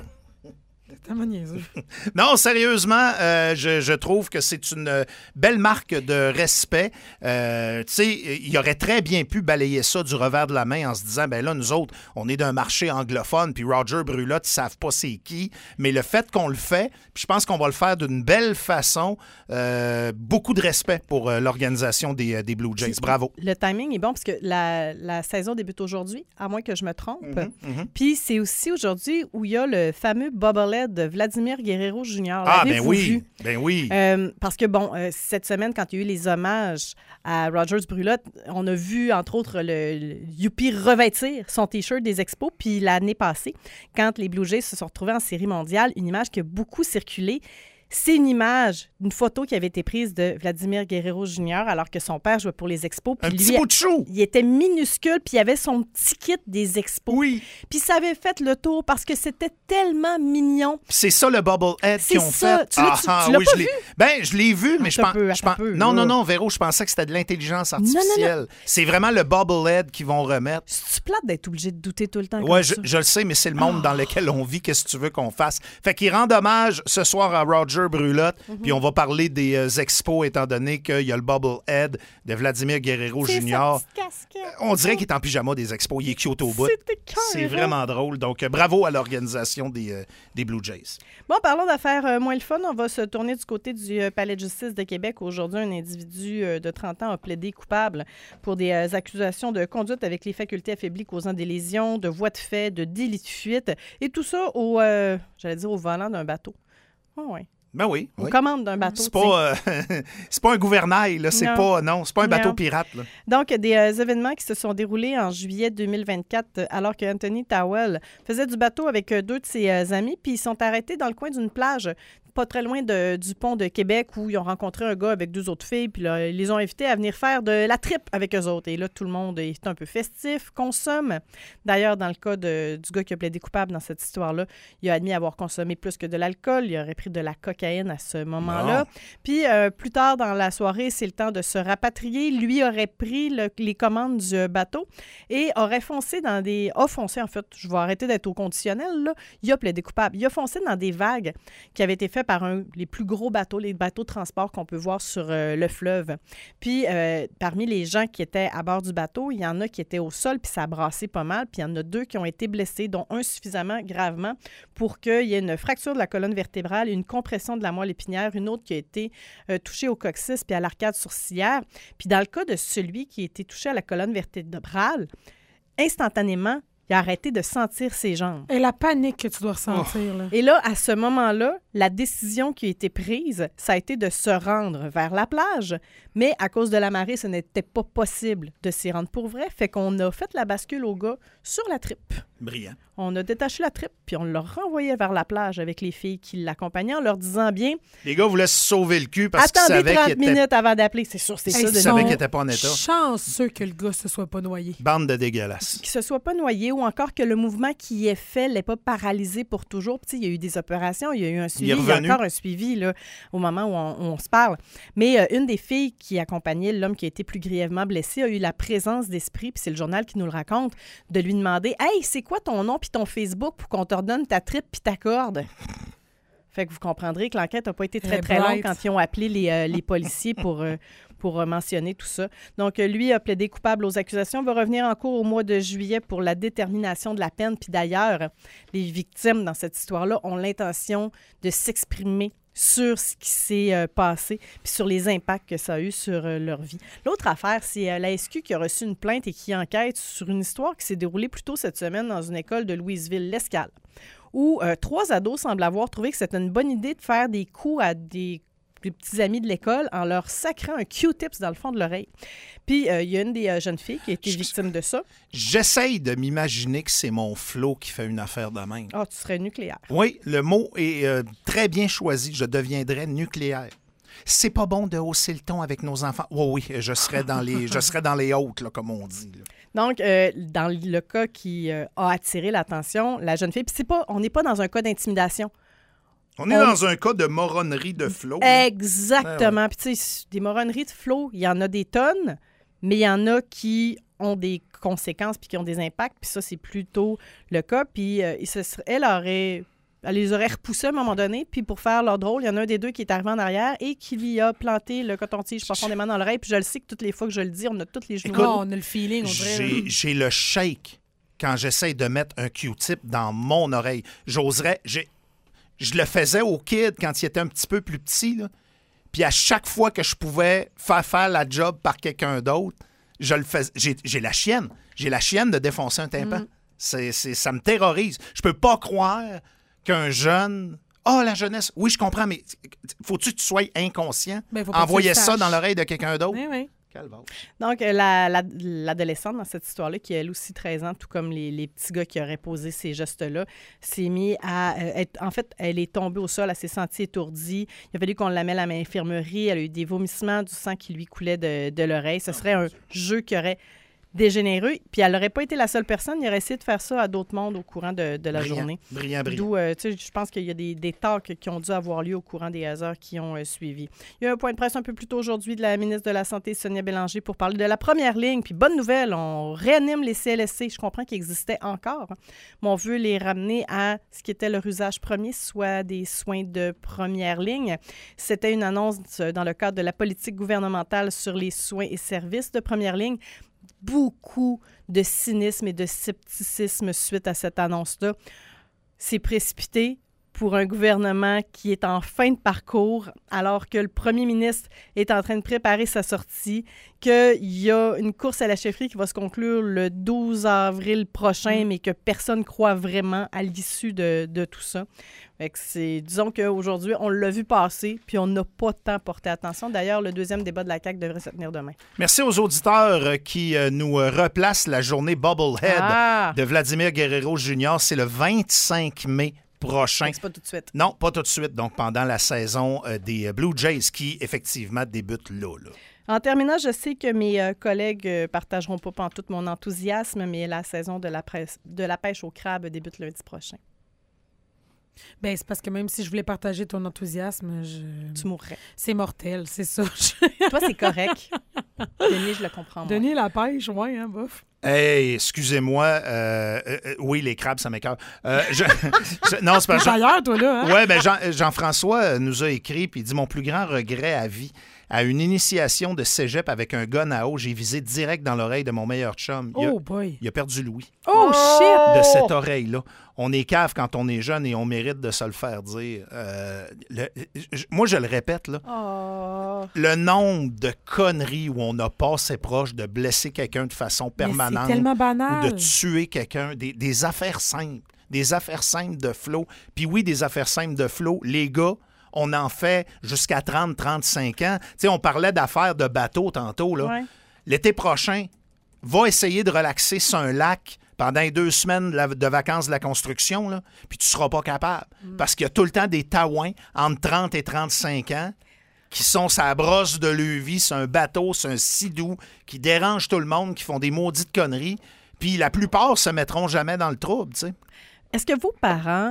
C'est tellement niaiseux. Non, sérieusement, euh, je, je trouve que c'est une euh, belle marque de respect. Euh, tu sais, il aurait très bien pu balayer ça du revers de la main en se disant, ben là, nous autres, on est d'un marché anglophone, puis Roger Brulotte, ils savent pas c'est qui. Mais le fait qu'on le fait, puis je pense qu'on va le faire d'une belle façon, euh, beaucoup de respect pour euh, l'organisation des, euh, des Blue Jays. Bravo. Le timing est bon parce que la, la saison débute aujourd'hui, à moins que je me trompe. Mhm, mhm. Puis c'est aussi aujourd'hui où il y a le fameux bobblehead de Vladimir Guerrero junior Ah, ben L'avez-vous oui, vu? ben oui. Euh, parce que, bon, euh, cette semaine, quand il y a eu les hommages à Rogers Brulotte, on a vu, entre autres, le, le Youpi revêtir son T-shirt des Expos. Puis l'année passée, quand les Blue Jays se sont retrouvés en Série mondiale, une image qui a beaucoup circulé, c'est une image, une photo qui avait été prise de Vladimir Guerrero junior alors que son père jouait pour les Expos. Puis Un lui, petit bout de chou. il était minuscule, puis il avait son petit kit des Expos. Oui. Puis ça avait fait le tour parce que c'était tellement mignon. C'est ça le Bubblehead C'est qu'ils ont ça. fait. Tu l'as- tu- tu l'as oui, pas je l'ai. Ben, je l'ai vu, mais je Attends pense. un peu, je attends pense- un peu, non, là. non, non, Véro, je pensais que c'était de l'intelligence non, non. artificielle. C'est vraiment le Bubblehead qu'ils vont remettre. C'est-tu plate d'être obligé de douter tout le temps Ouais, comme je, ça? je le sais, mais c'est le monde dans lequel on vit. Qu'est-ce que tu veux qu'on fasse? Fait qu'il rend hommage ce soir à Roger Brulotte, Mhm. puis on va parler des euh, expos, étant donné qu'il y a le Bubblehead de Vladimir Guerrero C'est junior sa petite casquette. On dirait qu'il est en pyjama des expos. Il est cute au bout. C'est écœurant. C'est vraiment drôle. Donc, euh, bravo à l'organisation des, euh, des Blue Jays. Bon, parlons d'affaires euh, moins le fun. On va se tourner du côté du euh, Palais de justice de Québec. Aujourd'hui, un individu euh, de trente ans a plaidé coupable pour des euh, accusations de conduite avec les facultés affaiblies causant des lésions, de voies de fait, de délit de fuite. Et tout ça au, euh, j'allais dire, au volant d'un bateau. Oh, oui. Ben oui. Aux oui. commandes d'un bateau. C'est tu sais. pas, euh, c'est pas un gouvernail, là. C'est Non. pas, non, c'est pas un bateau Non. pirate, là. Donc, des euh, événements qui se sont déroulés en juillet deux mille vingt-quatre, euh, alors que Anthony Towell faisait du bateau avec euh, deux de ses euh, amis, puis ils sont arrêtés dans le coin d'une plage, pas très loin de- du pont de Québec, où ils ont rencontré un gars avec deux autres filles, puis là, ils les ont invités à venir faire de la tripe avec eux autres. Et là, tout le monde est un peu festif, consomme. D'ailleurs, dans le cas de- du gars qui a plaidé coupable dans cette histoire-là, il a admis avoir consommé plus que de l'alcool. Il aurait pris de la cocaïne à ce moment-là. Bon. Puis, euh, plus tard dans la soirée, c'est le temps de se rapatrier. Lui aurait pris le- les commandes du bateau et aurait foncé dans des... a foncé, en fait, je vais arrêter d'être au conditionnel, là. Il a plaidé coupable. Il a foncé dans des vagues qui avaient été faites par un, les plus gros bateaux, les bateaux de transport qu'on peut voir sur euh, le fleuve. Puis, euh, parmi les gens qui étaient à bord du bateau, il y en a qui étaient au sol, puis ça a brassé pas mal. Puis, il y en a deux qui ont été blessés, dont un suffisamment gravement pour qu'il y ait une fracture de la colonne vertébrale, une compression de la moelle épinière, une autre qui a été euh, touchée au coccyx puis à l'arcade sourcilière. Puis, dans le cas de celui qui a été touché à la colonne vertébrale, instantanément, il a arrêté de sentir ses jambes. Et la panique que tu dois ressentir, là. Et là, à ce moment-là, la décision qui a été prise, ça a été de se rendre vers la plage. Mais à cause de la marée, ce n'était pas possible de s'y rendre pour vrai. Fait qu'on a fait la bascule au gars sur la tripe. Brillant. On a détaché la tripe, puis on l'a renvoyé vers la plage avec les filles qui l'accompagnaient en leur disant bien Les gars voulaient se sauver le cul parce qu'ils attendez savaient trente qu'ils étaient minutes avant d'appeler. C'est sûr, c'est Hey, ça. ils de savaient nous- qu'ils étaient pas en état. Chanceux que le gars se soit pas noyé. Bande de dégueulasses. Qu'il se soit pas noyé ou encore que le mouvement qui est fait l'ait pas paralysé pour toujours. Puis, tu sais, il y a eu des opérations, il y a eu un suivi, est il y a revenu. encore un suivi là, au moment où on, où on se parle. Mais euh, une des filles qui accompagnait l'homme qui a été plus grièvement blessé a eu la présence d'esprit, puis c'est le journal qui nous le raconte, de lui demander « Hey, c'est quoi ton nom puis ton Facebook pour qu'on te redonne ta tripe puis ta corde? » Fait que vous comprendrez que l'enquête n'a pas été très, Eh, très longue bright. quand ils ont appelé les, euh, les policiers pour, euh, pour euh, mentionner tout ça. Donc, euh, lui a plaidé coupable aux accusations, va revenir en cours au mois de juillet pour la détermination de la peine. Puis d'ailleurs, les victimes dans cette histoire-là ont l'intention de s'exprimer sur ce qui s'est euh, passé puis sur les impacts que ça a eu sur euh, leur vie. L'autre affaire, c'est euh, la S Q qui a reçu une plainte et qui enquête sur une histoire qui s'est déroulée plus tôt cette semaine dans une école de Louisville-l'Escale, où euh, trois ados semblent avoir trouvé que c'était une bonne idée de faire des coups à des, des petits amis de l'école en leur sacrant un Q-tips dans le fond de l'oreille. Puis, euh, il y a une des euh, jeunes filles qui a été Je- victime de ça. J'essaye de m'imaginer que c'est mon Flo qui fait une affaire de même. Ah, tu serais nucléaire. Oui, le mot est euh, très bien choisi. Je deviendrais nucléaire. C'est pas bon de hausser le ton avec nos enfants. Oui, oui, je serais dans les, je serais dans les hautes, là, comme on dit. Là. Donc, euh, dans le cas qui euh, a attiré l'attention, la jeune fille, puis c'est pas, on n'est pas dans un cas d'intimidation. On est On- dans un cas de moronnerie de Flo. là. Exactement. Puis tu sais, des moronneries de Flo, il y en a des tonnes, mais il y en a qui ont des conséquences puis qui ont des impacts. Puis ça, c'est plutôt le cas. Puis euh, il se serait- elle aurait... Elle les aurait repoussés à un moment donné, puis pour faire leur drôle, il y en a un des deux qui est arrivé en arrière et qui lui a planté le coton-tige profondément dans l'oreille. Puis je le sais que toutes les fois que je le dis, on a tous les genoux. Écoute, Oh, on a le feeling, on dirait. J'ai, j'ai le shake quand j'essaye de mettre un Q-tip dans mon oreille. J'oserais... j'ai- Je le faisais au kid quand il était un petit peu plus petit, là. Puis à chaque fois que je pouvais faire faire la job par quelqu'un d'autre, je le faisais. J'ai, j'ai la chienne. J'ai la chienne de défoncer un tympan. Mm. C'est, c'est- ça me terrorise. Je peux pas croire qu'un jeune... Ah, la jeunesse, oui, je comprends, mais faut-tu que tu sois inconscient? Ben, faut pas que tu Envoyer le ça saches. dans l'oreille de quelqu'un d'autre? Oui, oui. Calvaire. Donc, euh, la- la- l'adolescente dans cette histoire-là, qui a elle aussi treize ans, tout comme les, les petits gars qui auraient posé ces gestes-là, s'est mis à... euh, être- en fait, elle est tombée au sol, elle s'est sentie étourdie. Il a fallu qu'on l'amène à l'infirmerie. Elle a eu des vomissements, du sang qui lui coulait de, de l'oreille. Ce serait un jeu qui aurait dégénéré. Puis elle n'aurait pas été la seule personne. Il aurait essayé de faire ça à d'autres mondes au courant de, de la Brillant, journée. brillant, brillant. D'où, euh, tu sais, je pense qu'il y a des, des talks qui ont dû avoir lieu au courant des heures qui ont euh, suivi. Il y a un point de presse un peu plus tôt aujourd'hui de la ministre de la Santé, Sonia Bélanger, pour parler de la première ligne. Puis bonne nouvelle, on réanime les C L S C. Je comprends qu'ils existaient encore, hein, mais on veut les ramener à ce qui était leur usage premier, soit des soins de première ligne. C'était une annonce euh, dans le cadre de la politique gouvernementale sur les soins et services de première ligne. Beaucoup de cynisme et de scepticisme suite à cette annonce-là. C'est précipité pour un gouvernement qui est en fin de parcours, alors que le premier ministre est en train de préparer sa sortie, qu'il y a une course à la chefferie qui va se conclure le douze avril prochain, mais que personne ne croit vraiment à l'issue de, de tout ça. Fait que c'est, disons qu'aujourd'hui, on l'a vu passer, puis on n'a pas tant porté attention. D'ailleurs, le deuxième débat de la C A Q devrait se tenir demain. Merci aux auditeurs euh, qui euh, nous euh, replacent la journée Bubblehead Ah! de Vladimir Guerrero Junior C'est le vingt-cinq mai prochain. Fait que c'est pas tout de suite. Non, pas tout de suite. Donc, pendant la saison euh, des euh, Blue Jays qui, effectivement, débute là. là. En terminant, je sais que mes euh, collègues ne partageront pas pantoute mon enthousiasme, mais la saison de la, presse, de la pêche au crabe débute lundi prochain. Ben, c'est parce que même si je voulais partager ton enthousiasme, je... Tu mourrais. c'est mortel, c'est ça. Toi, c'est correct. Denis, je le comprends. Moi. Denis, la pêche, ouais, hein, bof. Hey, excusez-moi. euh, euh, euh, oui, les crabes, ça m'écoeure. Euh, je- je- non, c'est pas... T'es ailleurs, toi, là, hein? Oui, bien, Jean, Jean-François nous a écrit, puis il dit « Mon plus grand regret à vie, à une initiation de cégep avec un gun à eau, j'ai visé direct dans l'oreille de mon meilleur chum. Il a, Oh, boy. il a perdu Louis Oh, shit! de cette oreille-là. On est cave quand on est jeune et on mérite de se le faire dire. Euh, le- je- moi, je le répète, là. Oh. Le nombre de conneries où on a passé proche de blesser quelqu'un de façon Mais permanente c'est tellement ou banal. de tuer quelqu'un, des, des affaires simples, des affaires simples de flow. Puis oui, des affaires simples de flow, les gars, on en fait jusqu'à trente, trente-cinq ans. Tu sais, on parlait d'affaires de bateau tantôt, là. Ouais. L'été prochain, va essayer de relaxer sur un lac pendant les deux semaines de, la- de vacances de la construction, là, puis tu seras pas capable. Parce qu'il y a tout le temps des taouins entre trente et trente-cinq ans qui sont sa brosse de levis, c'est un bateau, c'est un sidou, qui dérangent tout le monde, qui font des maudites conneries, puis la plupart se mettront jamais dans le trouble, tu sais. Est-ce que vos parents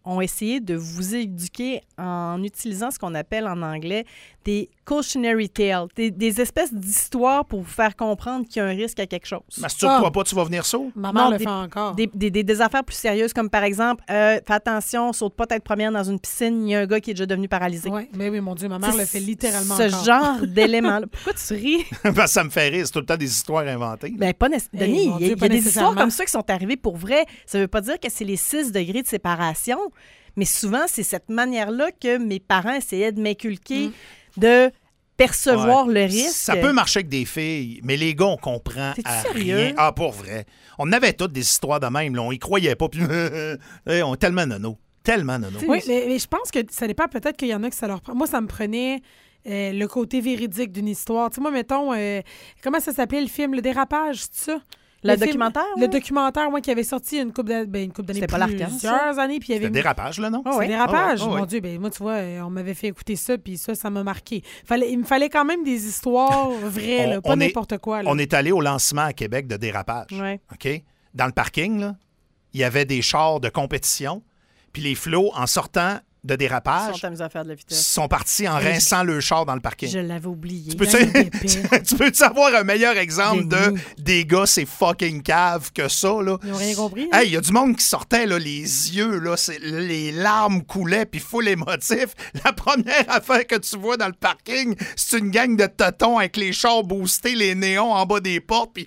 ont essayé de vous éduquer en utilisant ce qu'on appelle en anglais des cautionary tales, des, des espèces d'histoires pour vous faire comprendre qu'il y a un risque à quelque chose. Masturbe-toi Ah. pas, tu vas venir sourd. Ma mère Non, le des- fait encore. Des, des, des, des affaires plus sérieuses, comme par exemple, euh, fais attention, saute pas tête première dans une piscine, il y a un gars qui est déjà devenu paralysé. Oui, mais oui, mon Dieu, ma mère C'est le fait littéralement Ce encore. genre d'éléments-là. Pourquoi tu ris? Parce que ça me fait rire, c'est tout le temps des histoires inventées. Ben, pas nécessairement. Hey, Denis, mon il y a, Dieu, il y pas a des histoires nécessairement. comme ça qui sont arrivées pour vrai. Ça veut pas dire que c'est les six degrés de séparation, mais souvent, c'est cette manière-là que mes parents essayaient de m'inculquer de percevoir Ouais. le risque. Ça peut marcher avec des filles, mais les gars, on comprend T'es-tu à sérieux? rien. Ah, pour vrai. On avait toutes des histoires de même, là. On y croyait pas. Puis, hey, on est tellement nono. Tellement nono. Oui, mais, mais je pense que ça dépend. Peut-être qu'il y en a que ça leur prend. Moi, ça me prenait euh, le côté véridique d'une histoire. Tu sais, moi, mettons, euh, comment ça s'appelait le film? Le dérapage, c'est ça? Le film- documentaire, Le ouais. documentaire, moi, qui avait sorti une couple d'années, ben, une couple d'années, C'était pas l'Arcan, plusieurs années, puis il y avait C'est un dérapage, là, non? Ah C'est ouais. dérapage. Ah ouais, ah ouais. Mon Dieu, ben moi, tu vois, euh, on m'avait fait écouter ça, puis ça, ça m'a marqué. Fallait, il me fallait quand même des histoires vraies, On- là, pas on est- n'importe quoi. Là. On est allé au lancement à Québec de dérapage. Ouais. OK? Dans le parking, là, il y avait des chars de compétition. Puis les flots, en sortant de Ils dérapage, sont amusés à faire de la vitesse. sont partis en Hey, rinçant le char dans le parking. Je l'avais oublié. Tu peux, Gang d'épais. tu peux avoir un meilleur exemple de Génie. des gars, c'est fucking cave que ça, là? Ils n'ont rien compris. hein? Hey, il y a du monde qui sortait, là, les yeux, là, c'est- les larmes coulaient, puis full émotif. La première affaire que tu vois dans le parking, c'est une gang de totons avec les chars boostés, les néons en bas des portes, puis...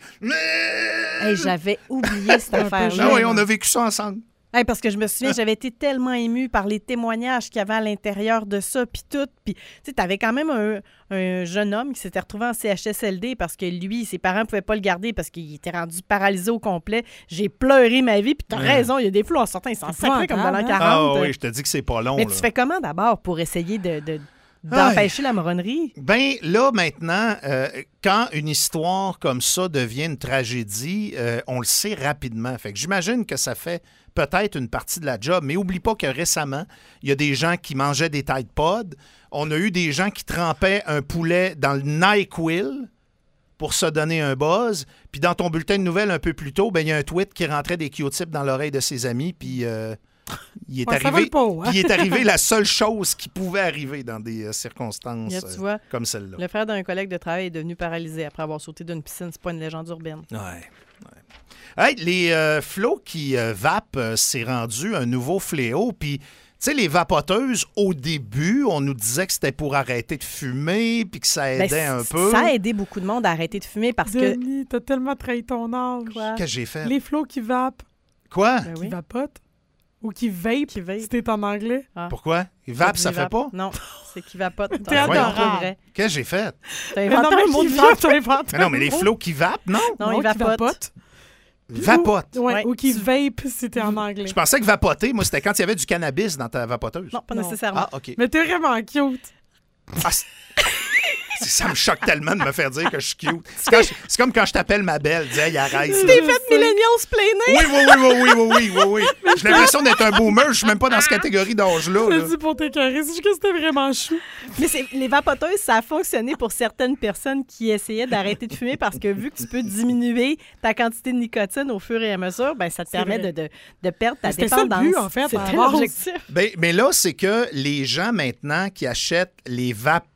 Hey, j'avais oublié cette Un peu affaire-là. Ah oui, on a vécu ça ensemble. Hey, parce que je me souviens, j'avais été tellement émue par les témoignages qu'il y avait à l'intérieur de ça, puis tout. Puis, tu sais, t'avais quand même un, un jeune homme qui s'était retrouvé en C H S L D parce que lui, ses parents pouvaient pas le garder parce qu'il était rendu paralysé au complet. J'ai pleuré ma vie, puis t'as raison, il y a des flots en sortant, ils s'en C'est sacrés comme dans l'an épouvantable, Ah quarante. oui, je te dis que c'est pas long, Mais là. tu fais comment d'abord pour essayer de, de- d'empêcher la moronnerie? Ben là, maintenant, euh, quand une histoire comme ça devient une tragédie, euh, on le sait rapidement. Fait que j'imagine que ça fait peut-être une partie de la job, mais oublie pas que récemment, il y a des gens qui mangeaient des Tide Pods. On a eu des gens qui trempaient un poulet dans le NyQuil pour se donner un buzz. Puis dans ton bulletin de nouvelles un peu plus tôt, ben il y a un tweet qui rentrait des Q-tips dans l'oreille de ses amis, puis euh, il est Ouais, ça arrivé, vole pas haut, hein? puis il est arrivé la seule chose qui pouvait arriver dans des euh, circonstances Là, tu euh, vois, comme celle-là. Le frère d'un collègue de travail est devenu paralysé après avoir sauté d'une piscine. C'est pas une légende urbaine. Ouais. ouais. Hey, les euh, flots qui euh, vapent, euh, c'est rendu un nouveau fléau. Puis, tu sais, les vapoteuses, au début, on nous disait que c'était pour arrêter de fumer, puis que ça Ben, aidait un c- peu. Ça a aidé beaucoup de monde à arrêter de fumer parce que... Denis, t'as tellement trahi ton âge. Quoi? Qu'est-ce que j'ai fait? Les flots qui vapent, Quoi? Ben qui oui. vapotent, ou qui vape, Qui vape. si t'es en anglais. Ah. Pourquoi? Ils vapent, Qui ça fait vape. pas? Non, c'est qui vapote. T'es Ah, adorable. c'est pas vrai. Qu'est-ce que j'ai fait? T'as Mais inventé non, un mais mot qui de vape, vape. t'as inventé Mais non, mais les un mot. flots qui vapent, non? Non, Non, il qui vapote. Vapotent. Ouais, Ouais. ou qui vape, si t'es en anglais. Je pensais que vapoter, moi, c'était quand il y avait du cannabis dans ta vapoteuse. Non, pas Non. nécessairement. Ah, OK. Mais t'es vraiment cute. Ah, c'est- ça me choque tellement de me faire dire que je suis cute. C'est, quand je- c'est comme quand je t'appelle ma belle, dis, hey, arrête. Tu là. t'es fait millennials plainer. Oui, oui, oui, oui, oui, oui, oui, oui, oui. J'ai l'impression d'être un boomer. Je suis même pas dans cette catégorie d'âge-là. Je là. te dis pour t'écœurer, c'est juste que c'était vraiment chou. Mais c'est- les vapoteuses, ça a fonctionné pour certaines personnes qui essayaient d'arrêter de fumer parce que vu que tu peux diminuer ta quantité de nicotine au fur et à mesure, ben ça te C'est permet vrai. de, de, de perdre ta Mais c'était ça le dépendance. but, en fait, à C'était la base. l'objectif. Ben, mais là, c'est que les gens maintenant qui achètent les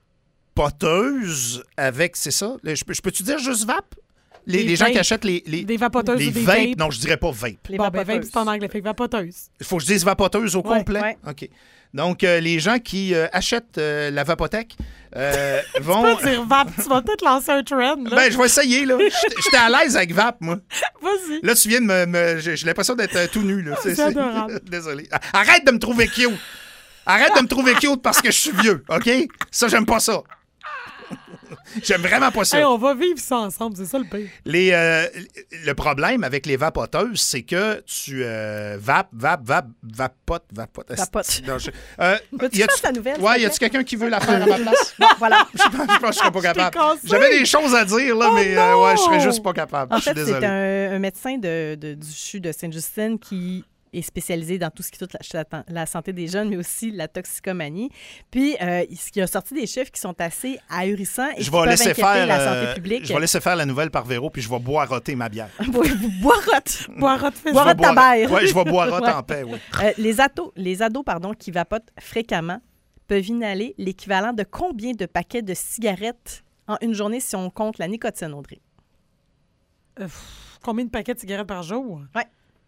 vapoteuses avec, c'est ça? Le- Je, peux- je peux-tu dire juste vape? Les, Des les gens qui vapes. achètent les, les, Des vapoteuses les ou des vapes. vapes. Non, je dirais pas vape. Les Bon, ben vapoteuses. vape, c'est en anglais, fait que vapoteuse. Il faut que je dise vapoteuse au Ouais, complet? ouais. OK. Donc, euh, les gens qui euh, achètent euh, la vapothèque euh, vont... Tu peux dire vape, tu vas peut-être lancer un trend, là. Ben, je vais essayer, là. J'étais j'étais à l'aise avec vape, moi. Vas-y. Là, tu viens de me... me- j'ai j'ai l'impression d'être euh, tout nu, là. C'est adorable. Désolé. Ah, Arrête de me trouver cute. Arrête de me trouver cute parce que je suis vieux, OK? Ça, j'aime pas ça. J'aime vraiment pas ça. Hey, on va vivre ça ensemble, c'est ça le pire. Les, euh, le problème avec les vapoteuses, c'est que tu euh, vapes, vapes, vapes, vapotes, vapotes. Vapote. Non, je- euh, Veux-tu y a-tu- faire ta nouvelle, s'il Ouais, te y a-tu plaît? quelqu'un qui veut la faire à ma place? Non, voilà. Je pense, je pense que je serais pas capable. cassé. J'avais des choses à dire, là, Oh mais euh, non! ouais, je serais juste pas capable. En je suis fait, c'est désolé. un, un médecin de, de- du C H U de Sainte-Justine qui est spécialisé dans tout ce qui touche la, la, la santé des jeunes, mais aussi la toxicomanie. Puis, euh, il a sorti des chiffres qui sont assez ahurissants et je qui peuvent inquiéter faire, la euh, santé publique. Je vais laisser faire la nouvelle par Véro, puis je vais boiroter ma bière. Boirotte! Boirotte, fais Boirotte ta bière. Oui, je vais boirotte Ouais. en paix, oui. Euh, les ados, les ados pardon, qui vapotent fréquemment peuvent inhaler l'équivalent de combien de paquets de cigarettes en une journée si on compte la nicotine, Audrey? Euh, pff, combien de paquets de cigarettes par jour? Ouais.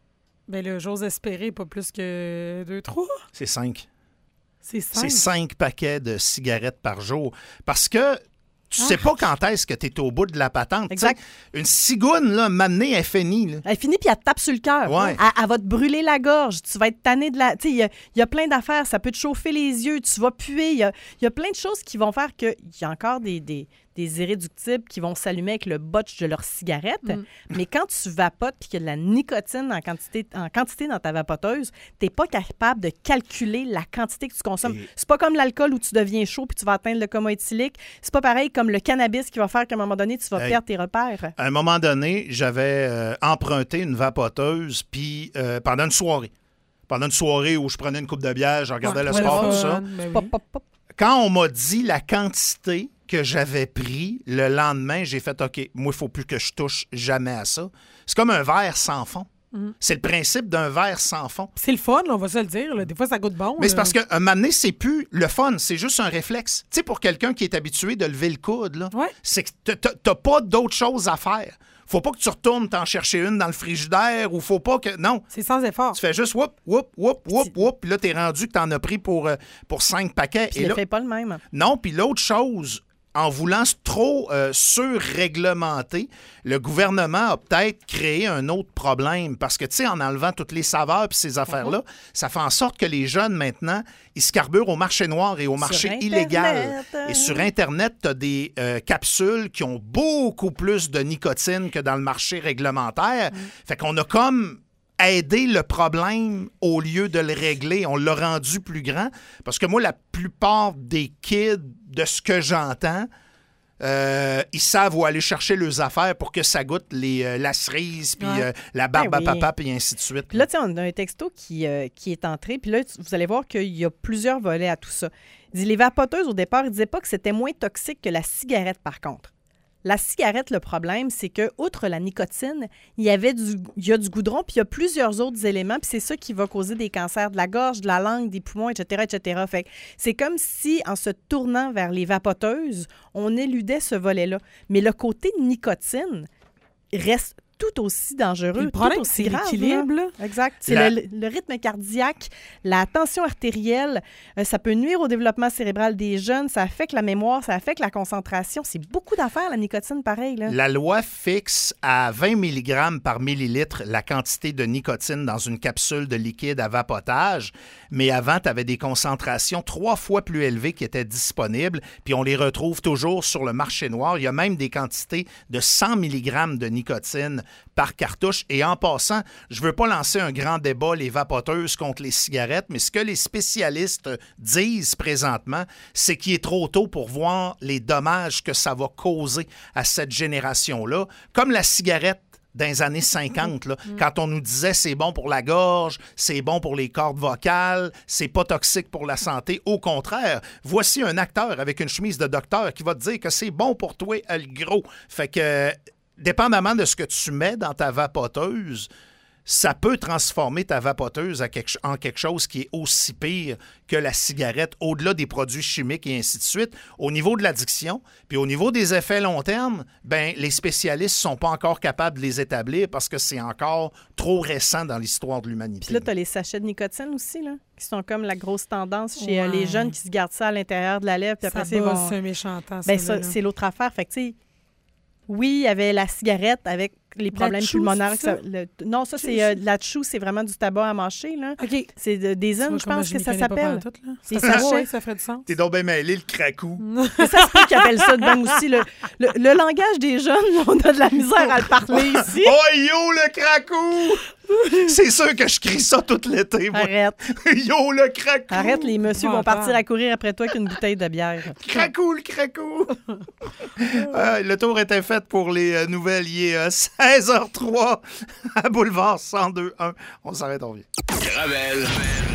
Ben là, j'ose espérer pas plus que deux, trois. C'est cinq. C'est cinq. C'est cinq paquets de cigarettes par jour. Parce que tu sais pas quand est-ce que tu es au bout de la patente. Exact. T'sais, une cigoune, là, m'amener, elle finit. Là. Elle finit puis elle te tape sur le cœur. Ouais. Elle, elle va te brûler la gorge. Tu vas être tanné de la... Tu sais, il y a, il y a plein d'affaires. Ça peut te chauffer les yeux. Tu vas puer. Il y a, il y a plein de choses qui vont faire qu'il y a encore des, des, des irréductibles qui vont s'allumer avec le botch de leur cigarette. Mm. Mais quand tu vapotes puis qu'il y a de la nicotine en quantité, en quantité dans ta vapoteuse, tu n'es pas capable de calculer la quantité que tu consommes. Et... C'est pas comme l'alcool où tu deviens chaud puis tu vas atteindre le coma éthylique. C'est pas pareil comme le cannabis qui va faire qu'à un moment donné, tu vas Hey. perdre tes repères. À un moment donné, j'avais euh, emprunté une vapoteuse, puis euh, pendant une soirée. Pendant une soirée où je prenais une coupe de bière, je regardais Ouais, le ouais, sport, le tout fun, ça. ben oui. Pop, pop, pop. Quand on m'a dit la quantité que j'avais pris le lendemain, j'ai fait « OK, moi, il ne faut plus que je touche jamais à ça. » C'est comme un verre sans fond. Mm. C'est le principe d'un verre sans fond. C'est le fun, là, on va se le dire. Là. Des fois, ça goûte bon. Mais là. c'est parce qu'un moment donné, c'est plus le fun, c'est juste un réflexe. Tu sais, pour quelqu'un qui est habitué de lever le coude, là, Ouais. c'est que t'as- t'as t'as pas d'autre chose à faire. Faut pas que tu retournes t'en chercher une dans le frigidaire ou faut pas que... Non, C'est sans effort. tu fais juste whoop, whoop, whoop, whoop, whoop, puis là, t'es rendu que t'en as pris pour, euh, pour cinq paquets. Puis Et le là, fait pas le même. non, puis l'autre chose, en voulant trop euh, surréglementer, le gouvernement a peut-être créé un autre problème. Parce que, tu sais, en enlevant toutes les saveurs puis ces affaires-là, ça fait en sorte que les jeunes, maintenant, ils se carburent au marché noir et au marché Internet. illégal. Et sur Internet, tu as des euh, capsules qui ont beaucoup plus de nicotine que dans le marché réglementaire. Fait qu'on a comme aider le problème au lieu de le régler. On l'a rendu plus grand. Parce que moi, la plupart des kids, de ce que j'entends, euh, ils savent où aller chercher leurs affaires pour que ça goûte les, euh, la cerise, puis Ouais. euh, la barbe Ben à oui. papa, puis ainsi de suite. Puis là, tu sais, on a un texto qui, euh, qui est entré. Puis là, tu- vous allez voir qu'il y a plusieurs volets à tout ça. Il dit, les vapoteuses, au départ, ils disaient pas que c'était moins toxique que la cigarette, par contre. La cigarette, le problème, c'est que, outre la nicotine, il y avait du, il y a du goudron, puis il y a plusieurs autres éléments, puis c'est ça qui va causer des cancers de la gorge, de la langue, des poumons, et cetera, et cetera. Fait que c'est comme si, en se tournant vers les vapoteuses, on éludait ce volet-là. Mais le côté nicotine reste tout aussi dangereux, Puis le problème, tout aussi c'est grave. l'équilibre, là. Exact. C'est La- le, le rythme cardiaque, la tension artérielle. euh, ça peut nuire au développement cérébral des jeunes. Ça affecte la mémoire, ça affecte la concentration. C'est beaucoup d'affaires, la nicotine, pareil. Là. La loi fixe à vingt milligrammes par millilitre la quantité de nicotine dans une capsule de liquide à vapotage, mais avant, tu avais des concentrations trois fois plus élevées qui étaient disponibles, puis on les retrouve toujours sur le marché noir. Il y a même des quantités de cent milligrammes de nicotine par cartouche. Et en passant, je ne veux pas lancer un grand débat, les vapoteuses contre les cigarettes, mais ce que les spécialistes disent présentement, c'est qu'il est trop tôt pour voir les dommages que ça va causer à cette génération-là. Comme la cigarette dans les années cinquante, là, quand on nous disait c'est bon pour la gorge, c'est bon pour les cordes vocales, c'est pas toxique pour la santé. Au contraire, voici un acteur avec une chemise de docteur qui va te dire que c'est bon pour toi, le gros. Fait que, dépendamment de ce que tu mets dans ta vapoteuse, ça peut transformer ta vapoteuse à quelque, en quelque chose qui est aussi pire que la cigarette, au-delà des produits chimiques et ainsi de suite. Au niveau de l'addiction, puis au niveau des effets long terme, ben les spécialistes ne sont pas encore capables de les établir parce que c'est encore trop récent dans l'histoire de l'humanité. Puis là, tu as les sachets de nicotine aussi, là, qui sont comme la grosse tendance chez euh, Ouais. les jeunes qui se gardent ça à l'intérieur de la lèvre. Puis après, Ça c'est buzz, bon. c'est un méchant temps, Ben, ça, ça, là. c'est l'autre affaire. Fait que, tu sais, oui, il y avait la cigarette avec les problèmes chou, pulmonaires. c'est ça? que ça- le- non, ça, c'est euh, la chou, c'est vraiment du tabac à mâcher, là. OK. C'est de- des Tu vois zones, je comment pense que m'y ça connais pas s'appelle. pantoute, là. Des Ça, sachets. ouais, ça ferait du sens. T'es donc bien mêlé, le cracou. Mais ça se peut qu'ils appellent ça de même aussi. Le, le, le langage des jeunes, on a de la misère à le parler ici. Oh yo, le cracou! C'est sûr que je crie ça tout l'été. Moi. Arrête. Yo, le cracou! Arrête, les messieurs Bon, vont attends. partir à courir après toi avec une bouteille de bière. Cracou, le cracou! Euh, le tour était fait pour les euh, nouvelles. Il est euh, seize heures zéro trois à Boulevard cent deux un. On s'arrête, on vient. Gravel.